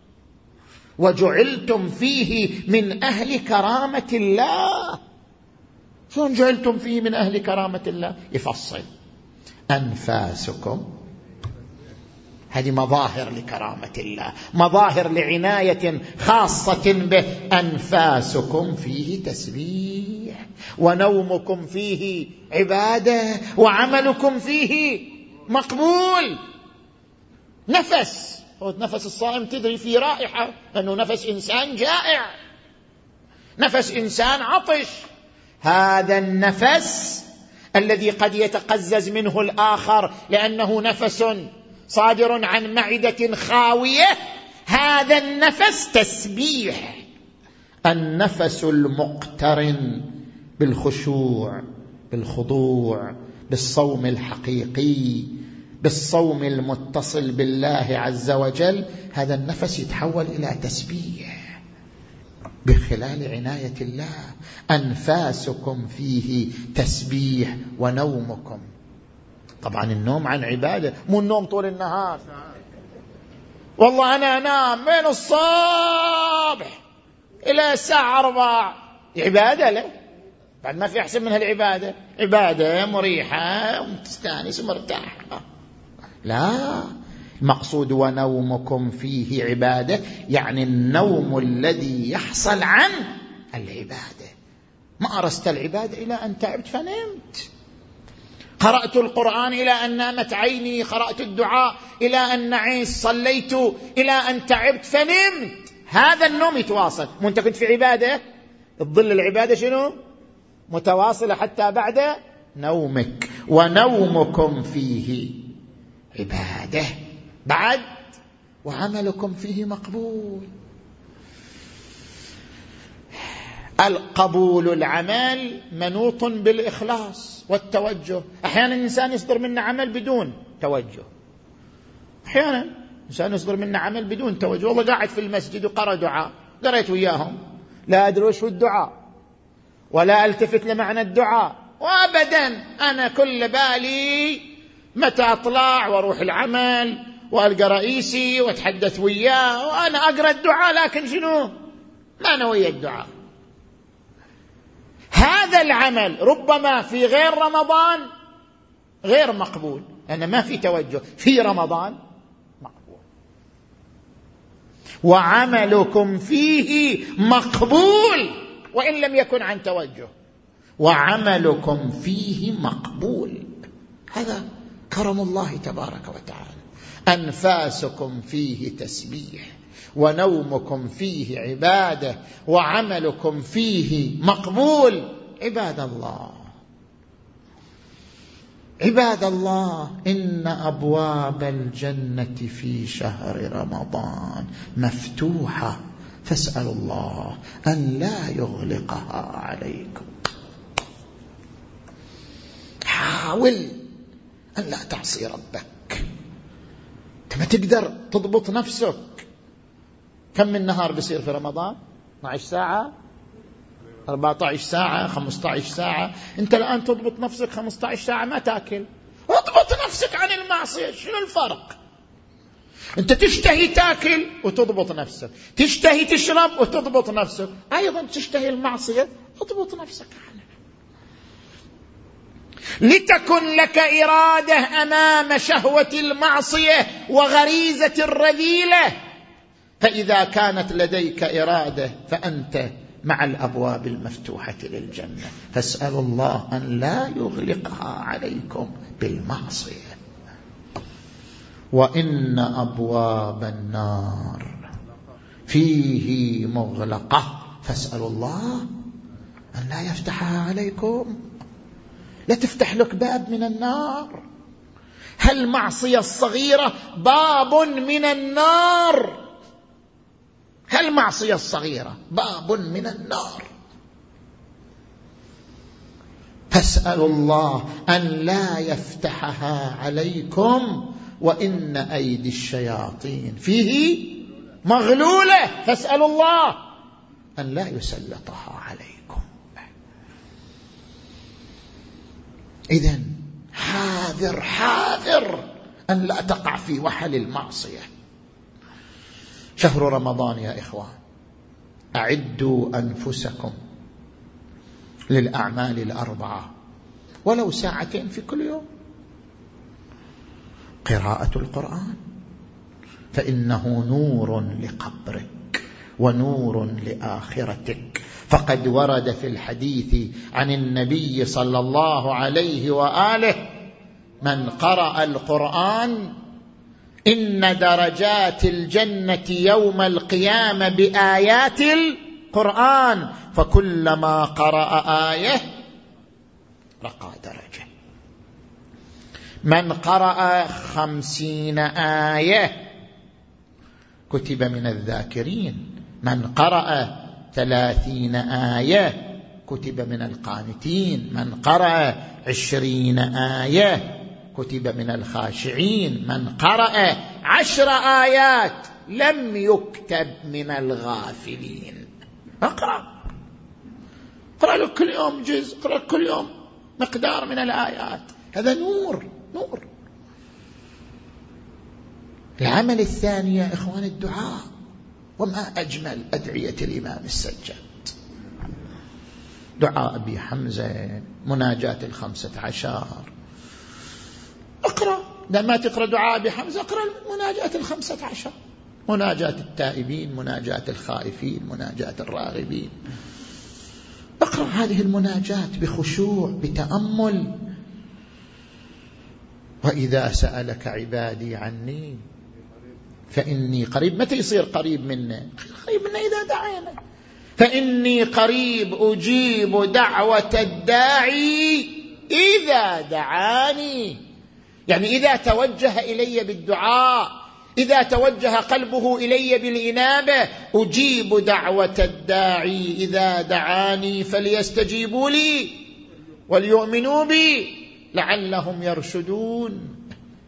وجعلتم فيه من أهل كرامة الله. شلون جعلتم فيه من أهل كرامة الله؟ يفصل: أنفاسكم، هذه مظاهر لكرامة الله، مظاهر لعناية خاصة به. أنفاسكم فيه تسبيح، ونومكم فيه عبادة، وعملكم فيه مقبول. نفس، نفس الصائم تدري فيه رائحة، أنه نفس إنسان جائع، نفس إنسان عطش. هذا النفس الذي قد يتقزز منه الآخر لأنه نفس صادر عن معدة خاوية، هذا النفس تسبيح. النفس المقترن بالخشوع، بالخضوع، بالصوم الحقيقي، بالصوم المتصل بالله عز وجل، هذا النفس يتحول إلى تسبيح بخلال عناية الله. أنفاسكم فيه تسبيح، ونومكم. طبعا النوم عن عبادة، مو النوم طول النهار. والله أنا أنام من الصبح إلى الساعة أربع، عبادة له؟ بعد ما في أحسن منها العبادة، عبادة مريحة ومستانس ومرتاح. لا، المقصود ونومكم فيه عبادة، يعني النوم الذي يحصل عن العبادة. ما أرست العبادة إلى أن تعبت فنمت، قرأت القرآن إلى أن نامت عيني، قرأت الدعاء إلى أن نعيس، صليت إلى أن تعبت فنمت، هذا النوم يتواصل. وانت كنت في عبادة، تظل العبادة شنو؟ متواصلة حتى بعد نومك. ونومكم فيه عبادة، بعد وعملكم فيه مقبول. القبول العمل منوط بالإخلاص والتوجه. أحيانا الإنسان يصدر منه عمل بدون توجه، أحيانا الإنسان يصدر منه عمل بدون توجه. والله قاعد في المسجد وقرأ دعاء، قرأت وياهم، لا أدري وش الدعاء ولا ألتفت لمعنى الدعاء، وأبدا أنا كل بالي متى أطلع وأروح العمل وألقى رئيسي وأتحدث وياه، وأنا أقرأ الدعاء لكن شنو؟ ما نوي الدعاء. هذا العمل ربما في غير رمضان غير مقبول، لأن ما في توجه. في رمضان مقبول. وعملكم فيه مقبول وإن لم يكن عن توجه، وعملكم فيه مقبول. هذا كرم الله تبارك وتعالى. أنفاسكم فيه تسبيح، ونومكم فيه عبادة، وعملكم فيه مقبول. عباد الله، عباد الله، إن أبواب الجنة في شهر رمضان مفتوحة، فاسألوا الله أن لا يغلقها عليكم. حاول أن لا تعصي ربك. أنت ما تقدر تضبط نفسك. كم من نهار بيصير في رمضان؟ اثنتي عشرة ساعة، أربعة عشر ساعة، خمسة عشر ساعة. أنت الآن تضبط نفسك خمسة عشر ساعة ما تأكل، اضبط نفسك عن المعصية. شنو الفرق؟ أنت تشتهي تأكل وتضبط نفسك، تشتهي تشرب وتضبط نفسك، أيضا تشتهي المعصية اضبط نفسك عنها. لتكن لك إرادة أمام شهوة المعصية وغريزة الرذيلة. فإذا كانت لديك إرادة فأنت مع الأبواب المفتوحة للجنة. فاسألوا الله أن لا يغلقها عليكم بالمعصية. وإن أبواب النار فيه مغلقة، فاسألوا الله أن لا يفتحها عليكم. لا تفتح لك باب من النار. هل المعصية الصغيرة باب من النار؟ هل المعصية الصغيرة باب من النار؟ فاسألوا الله أن لا يفتحها عليكم. وإن أيدي الشياطين فيه مغلولة، فاسألوا الله أن لا يسلطها عليكم. إذن حاذر حاذر أن لا تقع في وحل المعصية. شهر رمضان يا إخوان، أعدوا أنفسكم للأعمال الأربعة ولو ساعتين في كل يوم. قراءة القرآن، فإنه نور لقبرك ونور لآخرتك. فقد ورد في الحديث عن النبي صلى الله عليه وآله: من قرأ القرآن إن درجات الجنة يوم القيامة بآيات القرآن، فكلما قرأ آية رقى درجة. من قرأ خمسين آية كتب من الذاكرين، من قرأ ثلاثين آية كتب من القانتين، من قرأ عشرين آية كتب من الخاشعين، من قرأ عشر آيات لم يكتب من الغافلين. اقرأ اقرأ لك كل يوم جزء، اقرأ كل يوم مقدار من الآيات. هذا نور نور. العمل الثاني يا إخوان الدعاء، وما أجمل أدعية الإمام السجاد. دعاء أبي حمزة، مناجاة الخمسة عشر. اقرأ لما تقرأ دعاء بحمزة اقرأ المناجاة الخمسة عشر، مناجاة التائبين، مناجاة الخائفين، مناجاة الراغبين. اقرأ هذه المناجاة بخشوع بتأمل. وإذا سألك عبادي عني فإني قريب. متى يصير قريب منا؟ قريب منا إذا دعينا. فإني قريب أجيب دعوة الداعي إذا دعاني، يعني إذا توجه إلي بالدعاء، إذا توجه قلبه إلي بالإنابة، أجيب دعوة الداعي إذا دعاني فليستجيبوا لي وليؤمنوا بي لعلهم يرشدون.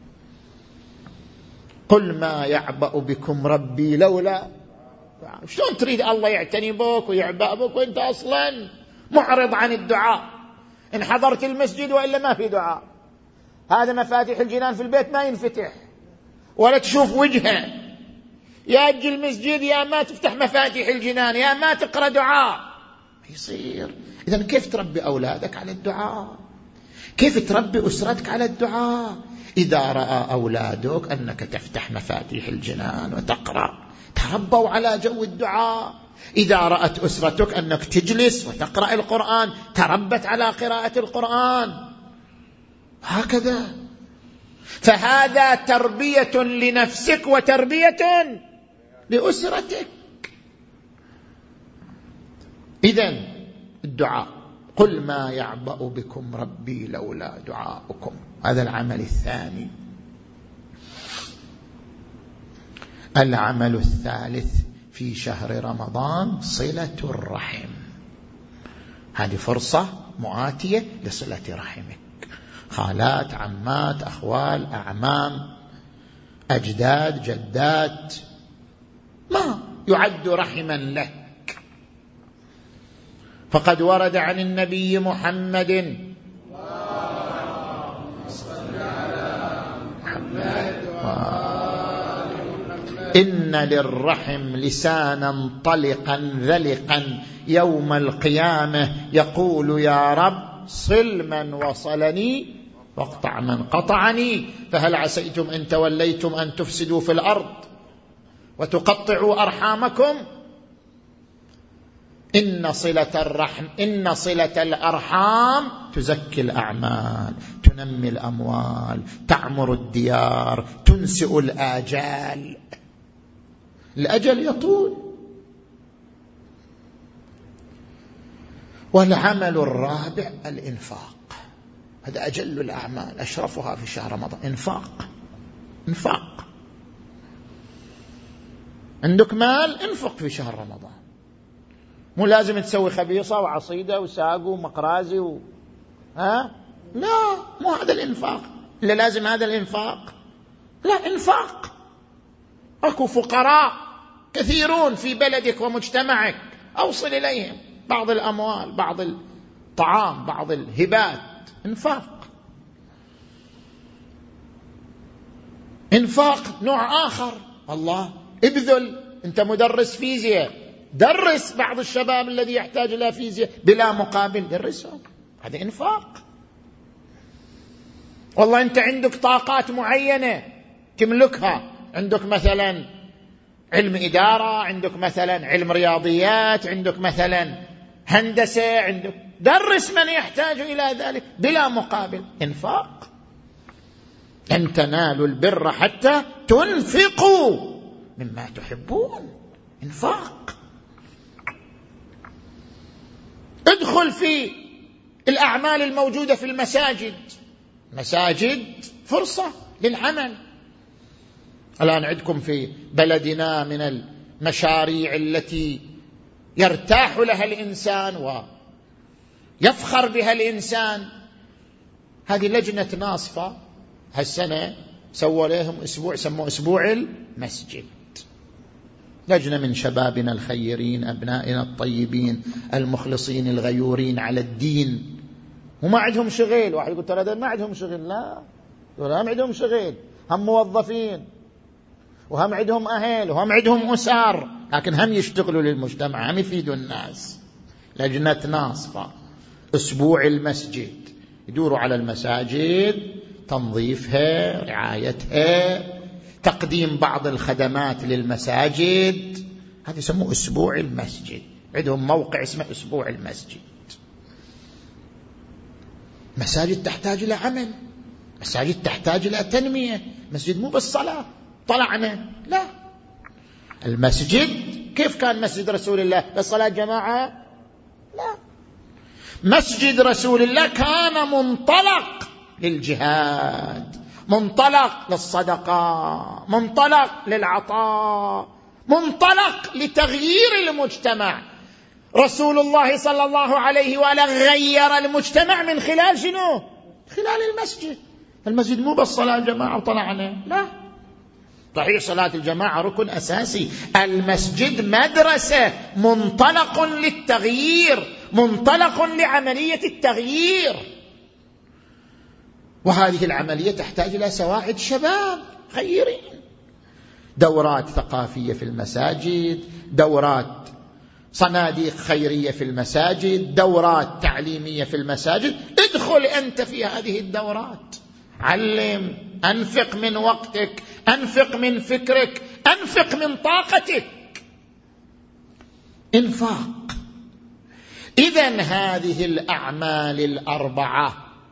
قل ما يعبأ بكم ربي لولا. شلون تريد الله يعتني بك ويعبأ بك وانت أصلا معرض عن الدعاء؟ إن حضرت المسجد وإلا ما في دعاء. هذا مفاتيح الجنان في البيت ما ينفتح ولا تشوف وجهه. يا تجي المسجد يا ما تفتح مفاتيح الجنان يا ما تقرأ دعاء. ما يصير. إذن كيف تربي أولادك على الدعاء؟ كيف تربي أسرتك على الدعاء؟ إذا رأى أولادك أنك تفتح مفاتيح الجنان وتقرأ تربوا على جو الدعاء. إذا رأت أسرتك أنك تجلس وتقرأ القرآن تربت على قراءة القرآن. هكذا. فهذا تربية لنفسك وتربية لأسرتك. إذن الدعاء. قل ما يعبأ بكم ربي لولا دعاؤكم. هذا العمل الثاني. العمل الثالث في شهر رمضان صلة الرحم. هذه فرصة مؤاتية لصلة رحمك، خالات، عمات، أخوال، أعمام، أجداد، جدات، ما يعد رحما لك. فقد ورد عن النبي محمد إن للرحم لسانا طلقا ذلقا يوم القيامة يقول يا رب صل من وصلني واقطع من قطعني، فهل عسيتم إن توليتم أن تفسدوا في الأرض وتقطعوا أرحامكم. إن صلة الرحم إن صلة الأرحام تزكي الأعمال، تنمي الأموال، تعمر الديار، تنسئ الآجال. الأجل يطول. والعمل الرابع الإنفاق. هذا أجل الأعمال أشرفها في شهر رمضان. إنفاق. إنفاق. عندك مال انفق في شهر رمضان. مو لازم تسوي خبيصة وعصيدة وساق ومقرازي و... ها؟ لا، مو هذا الإنفاق. لا لازم هذا الإنفاق. لا، إنفاق. أكو فقراء كثيرون في بلدك ومجتمعك، أوصل إليهم بعض الأموال، بعض الطعام، بعض الهبات. إنفاق. إنفاق نوع آخر. الله ابذل. أنت مدرس فيزياء، درس بعض الشباب الذي يحتاج إلى فيزياء بلا مقابل، درسهم. هذا إنفاق. والله أنت عندك طاقات معينة تملكها، عندك مثلا علم إدارة، عندك مثلا علم رياضيات، عندك مثلا هندسة، عندك درس من يحتاج إلى ذلك بلا مقابل. إنفاق. أن تنالوا البر حتى تنفقوا مما تحبون. إنفاق. ادخل في الأعمال الموجودة في المساجد. مساجد فرصة للعمل. الآن عندكم في بلدنا من المشاريع التي يرتاح لها الإنسان ويفخر بها الإنسان. هذه لجنة ناصفة هالسنة سووا لهم أسبوع سموه أسبوع المسجد. لجنة من شبابنا الخيرين، أبنائنا الطيبين المخلصين الغيورين على الدين، وما عندهم شغل. واحد يقول ترى ما عندهم شغل. لا، هم عندهم شغل، هم موظفين وهم عندهم أهل وهم عندهم أسر، لكن هم يشتغلوا للمجتمع، هم يفيدوا الناس. لجنة ناصفة أسبوع المسجد، يدوروا على المساجد، تنظيفها، رعايتها، تقديم بعض الخدمات للمساجد. هذا يسموه أسبوع المسجد، عندهم موقع اسمه أسبوع المسجد. مساجد تحتاج إلى عمل، مساجد تحتاج إلى تنمية. مسجد مو بالصلاة طلعنا، لا. المسجد كيف كان مسجد رسول الله؟ بالصلاة جماعة؟ لا. مسجد رسول الله كان منطلق للجهاد، منطلق للصدقة، منطلق للعطاء، منطلق لتغيير المجتمع. رسول الله صلى الله عليه وآله غير المجتمع من خلال شنو؟ خلال المسجد. المسجد مو بالصلاة الجماعة وطلعنا، لا. صحيح صلاة الجماعة ركن أساسي، المسجد مدرسة، منطلق للتغيير، منطلق لعملية التغيير. وهذه العملية تحتاج إلى سواعد شباب خيرين، دورات ثقافية في المساجد، دورات صناديق خيرية في المساجد، دورات تعليمية في المساجد. ادخل أنت في هذه الدورات، علم، أنفق من وقتك، أنفق من فكرك، أنفق من طاقتك. إنفاق. إذن هذه الأعمال الأربعة: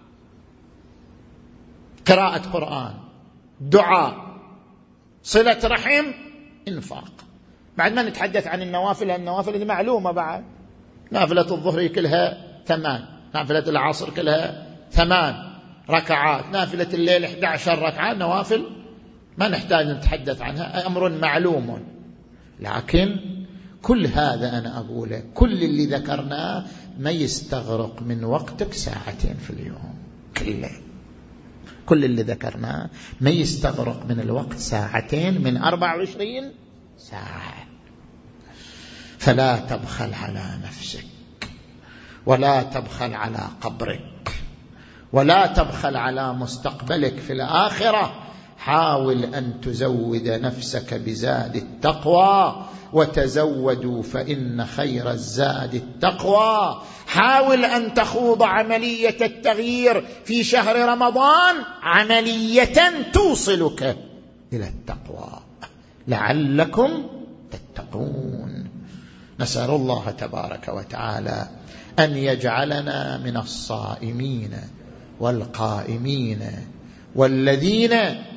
قراءة قرآن، دعاء، صلة رحم، إنفاق. بعد ما نتحدث عن النوافل، النوافل اللي معلومة بعد، نافلة الظهر كلها ثمان، نافلة العصر كلها ثمان ركعات، نافلة الليل إحدى عشر ركعة، نوافل ما نحتاج نتحدث عنها، أمر معلوم. لكن كل هذا أنا أقوله، كل اللي ذكرناه ما يستغرق من وقتك ساعتين في اليوم كله. كل اللي ذكرناه ما يستغرق من الوقت ساعتين من أربع وعشرين ساعة. فلا تبخل على نفسك، ولا تبخل على قبرك، ولا تبخل على مستقبلك في الآخرة. حاول أن تزود نفسك بزاد التقوى، وتزودوا فإن خير الزاد التقوى. حاول أن تخوض عملية التغيير في شهر رمضان، عملية توصلك إلى التقوى لعلكم تتقون. نسأل الله تبارك وتعالى أن يجعلنا من الصائمين والقائمين والذين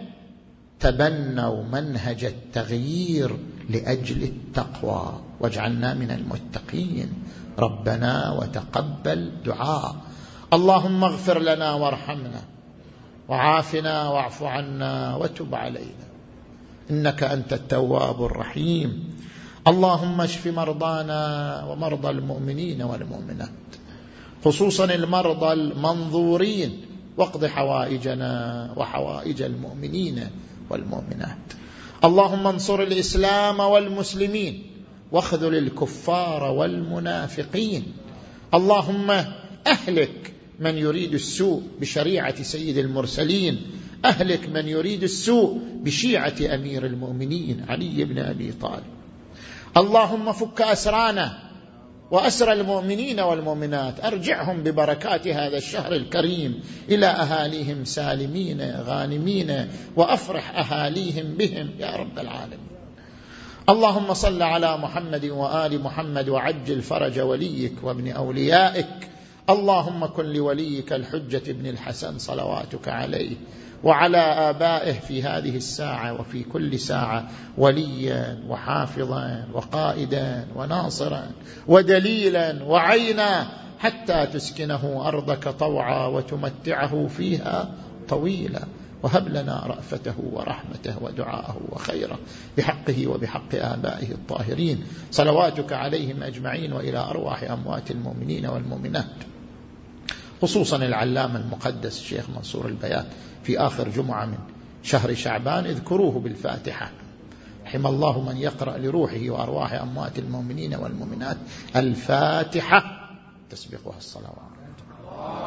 تبنوا منهج التغيير لأجل التقوى، واجعلنا من المتقين. ربنا وتقبل دعاء. اللهم اغفر لنا وارحمنا وعافنا واعف عنا وتب علينا، إنك أنت التواب الرحيم. اللهم اشف مرضانا ومرضى المؤمنين والمؤمنات، خصوصا المرضى المنظورين، واقض حوائجنا وحوائج المؤمنين والمؤمنات. اللهم انصر الإسلام والمسلمين، واخذل الكفار والمنافقين. اللهم أهلك من يريد السوء بشريعة سيد المرسلين، أهلك من يريد السوء بشيعة أمير المؤمنين علي بن أبي طالب. اللهم فك أسرانا وأسر المؤمنين والمؤمنات، أرجعهم ببركات هذا الشهر الكريم إلى أهاليهم سالمين غانمين، وأفرح أهاليهم بهم يا رب العالمين. اللهم صل على محمد وآل محمد، وعجل فرج وليك وابن أوليائك. اللهم كن لوليك الحجة بن الحسن صلواتك عليه وعلى آبائه في هذه الساعة وفي كل ساعة وليا وحافظا وقائدا وناصرا ودليلا وعينا، حتى تسكنه أرضك طوعا وتمتعه فيها طويلا. وهب لنا رأفته ورحمته ودعاءه وخيره بحقه وبحق آبائه الطاهرين، صلواتك عليهم أجمعين، وإلى أرواح أموات المؤمنين والمؤمنات، خصوصا العلامة المقدس الشيخ منصور البيات في آخر جمعة من شهر شعبان. اذكروه بالفاتحة. رحم الله من يقرأ لروحه وأرواح أموات المؤمنين والمؤمنات الفاتحة، تسبقها الصلوات.